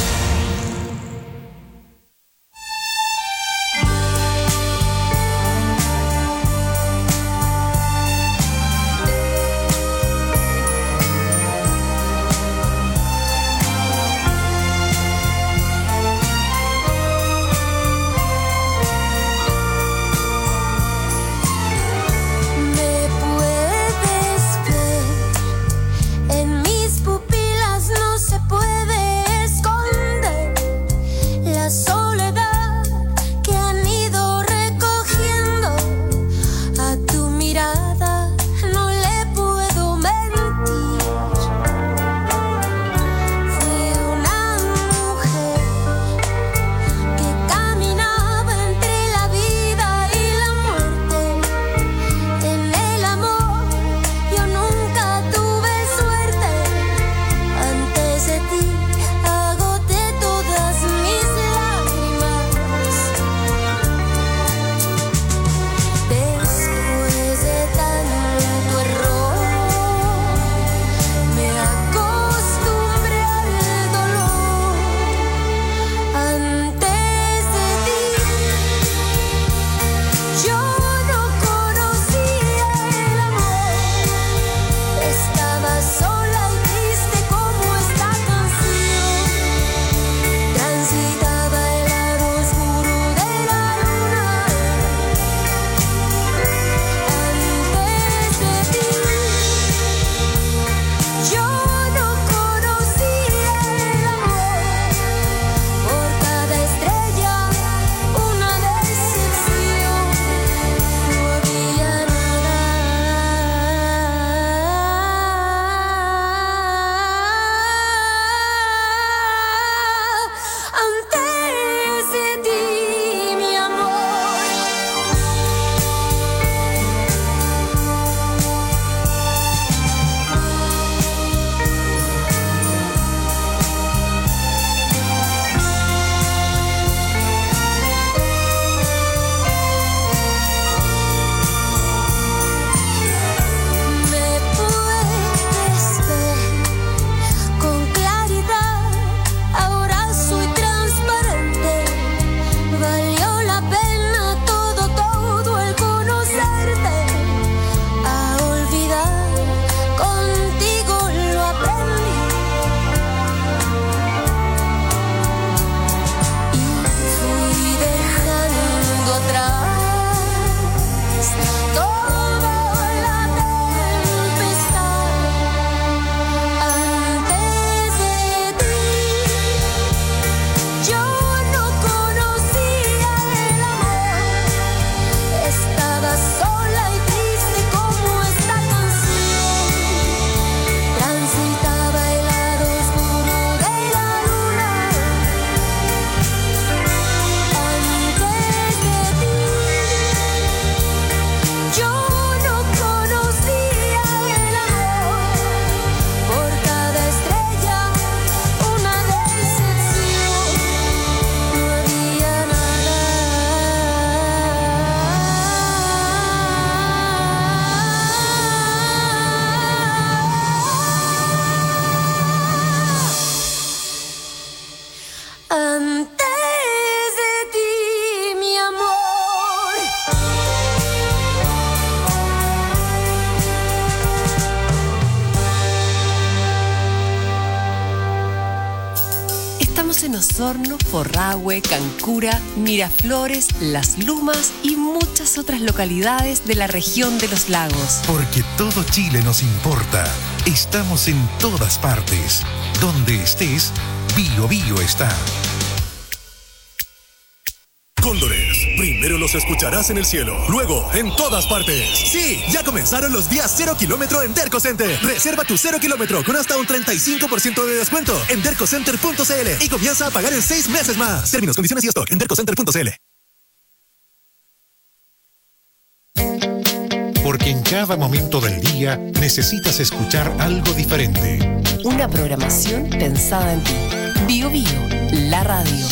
en Osorno, Forrahue, Cancura, Miraflores, Las Lumas y muchas otras localidades de la región de los lagos. Porque todo Chile nos importa. Estamos en todas partes. Donde estés, Bio Bio está. Cóndores. Primero los escucharás en el cielo, luego en todas partes. Sí, ya comenzaron los días cero kilómetro en Derco Center. Reserva tu cero kilómetro con hasta un treinta y cinco por ciento de descuento en dercocenter punto c l y comienza a pagar en seis meses más. Términos, condiciones y stock en dercocenter punto c l. Porque en cada momento del día necesitas escuchar algo diferente. Una programación pensada en ti. Bio Bio, la radio.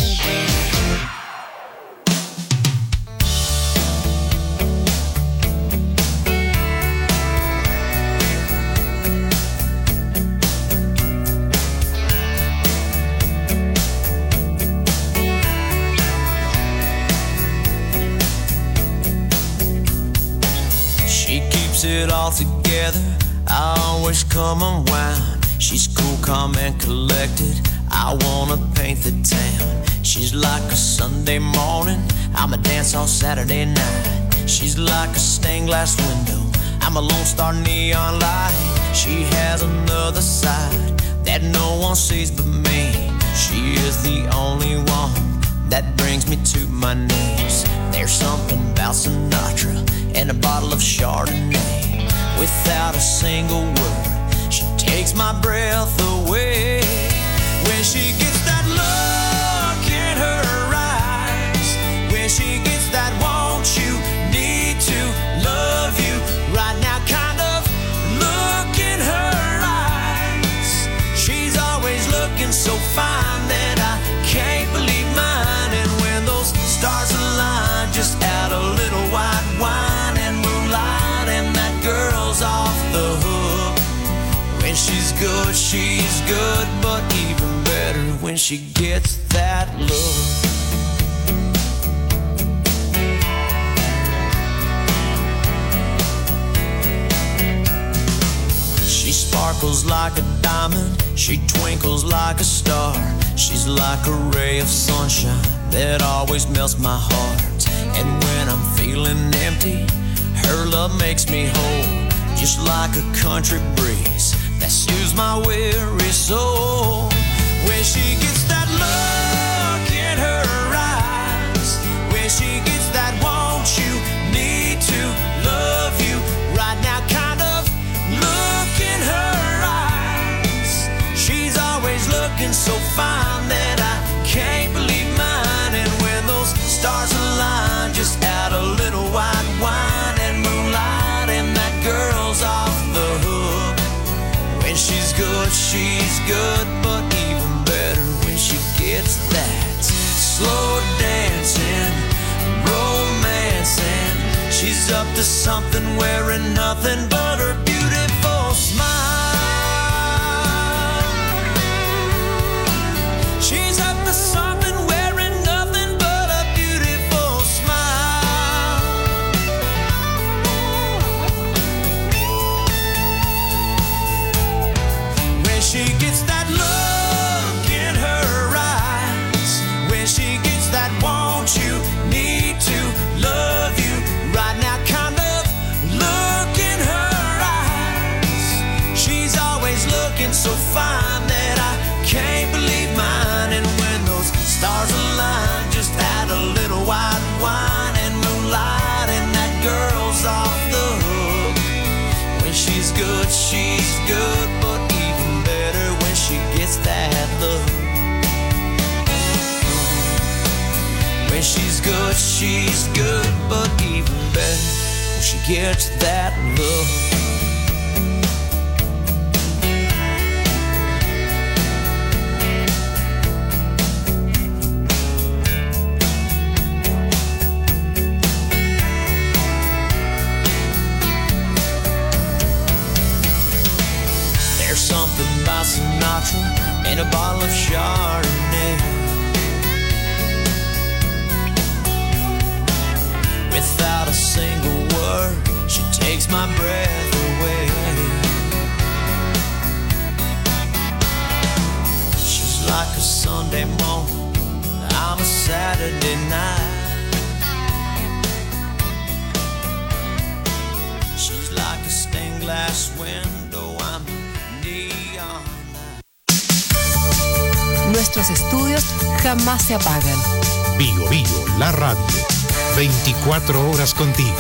It all together, I always come unwound. She's cool, calm and collected, I wanna paint the town. She's like a Sunday morning, I'm a dance all Saturday night. She's like a stained glass window, I'm a lone star neon light. She has another side that no one sees but me. She is the only one that brings me to my knees. There's something about Sinatra and a bottle of Chardonnay. Without a single word, she takes my breath away. When she gets that look in her eyes, when she gets that want you, need to, love you, right now kind of look in her eyes. She's always looking so fine that I can't believe mine. And when those stars align, just add a little white wine and moonlight, and that girl's off the hook. When she's good, she's good, but even better when she gets that look. She sparkles like a diamond, she twinkles like a star. She's like a ray of sunshine that always melts my heart. And when I'm feeling empty, her love makes me whole, just like a country breeze that soothes my weary soul. When she gets that look in her eyes, when she gets that want you, need to, love you, right now kind of look in her eyes. She's always looking so fine that I can't believe mine. And when those stars align, just add a little white wine and moonlight, and that girl's off the hook. When she's good, she's good, but even better when she gets that slow dancing, romancing. She's up to something, wearing nothing but her beautiful smile. She's up to something, wearing nothing but a beautiful smile. When she gets that look in her eyes, when she gets that want you, need to, love you, right now kind of look in her eyes. She's always looking so fine that I can't believe mine. And when those stars align, just add a little white wine and moonlight, and that girl's off the hook. When she's good, she's good, but even better when she gets that look. When she's good, she's good, but even better when she gets that look. Something about Sinatra and a bottle of Chardonnay. Without a single word, she takes my breath away. She's like a Sunday morning, I'm a Saturday night. She's like a stained glass window, I'm Nuestros estudios jamás se apagan. Bio Bio, la radio. veinticuatro horas contigo.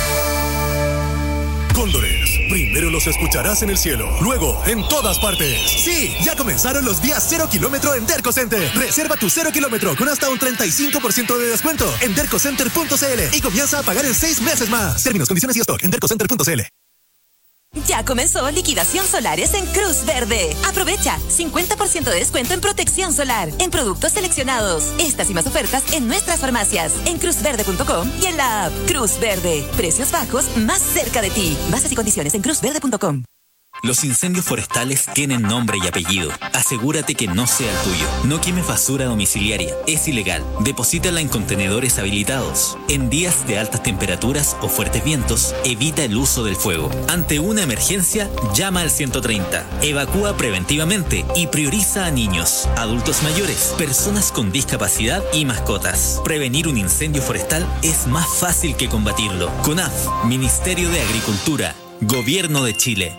Cóndores, primero los escucharás en el cielo, luego en todas partes. Sí, ya comenzaron los días cero kilómetro en Derco Center. Reserva tu cero kilómetro con hasta un treinta y cinco por ciento de descuento en dercocenter punto c l y comienza a pagar en seis meses más. Términos, condiciones y stock en dercocenter punto c l. Ya comenzó liquidación solares en Cruz Verde. Aprovecha cincuenta por ciento de descuento en protección solar, en productos seleccionados. Estas y más ofertas en nuestras farmacias, en cruz verde punto com y en la app Cruz Verde. Precios bajos más cerca de ti. Bases y condiciones en cruz verde punto com. Los incendios forestales tienen nombre y apellido. Asegúrate que no sea el tuyo. No quemes basura domiciliaria. Es ilegal. Deposítala en contenedores habilitados. En días de altas temperaturas o fuertes vientos, evita el uso del fuego. Ante una emergencia, llama al ciento treinta. Evacúa preventivamente y prioriza a niños, adultos mayores, personas con discapacidad y mascotas. Prevenir un incendio forestal es más fácil que combatirlo. CONAF, Ministerio de Agricultura, Gobierno de Chile.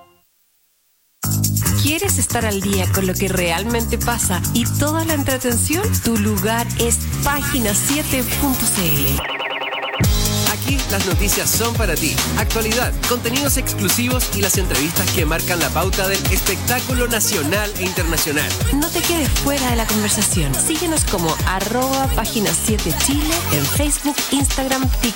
¿Quieres estar al día con lo que realmente pasa y toda la entretención? Tu lugar es página siete punto c l. Aquí las noticias son para ti. Actualidad, contenidos exclusivos y las entrevistas que marcan la pauta del espectáculo nacional e internacional. No te quedes fuera de la conversación. Síguenos como arroba página siete Chile en Facebook, Instagram, TikTok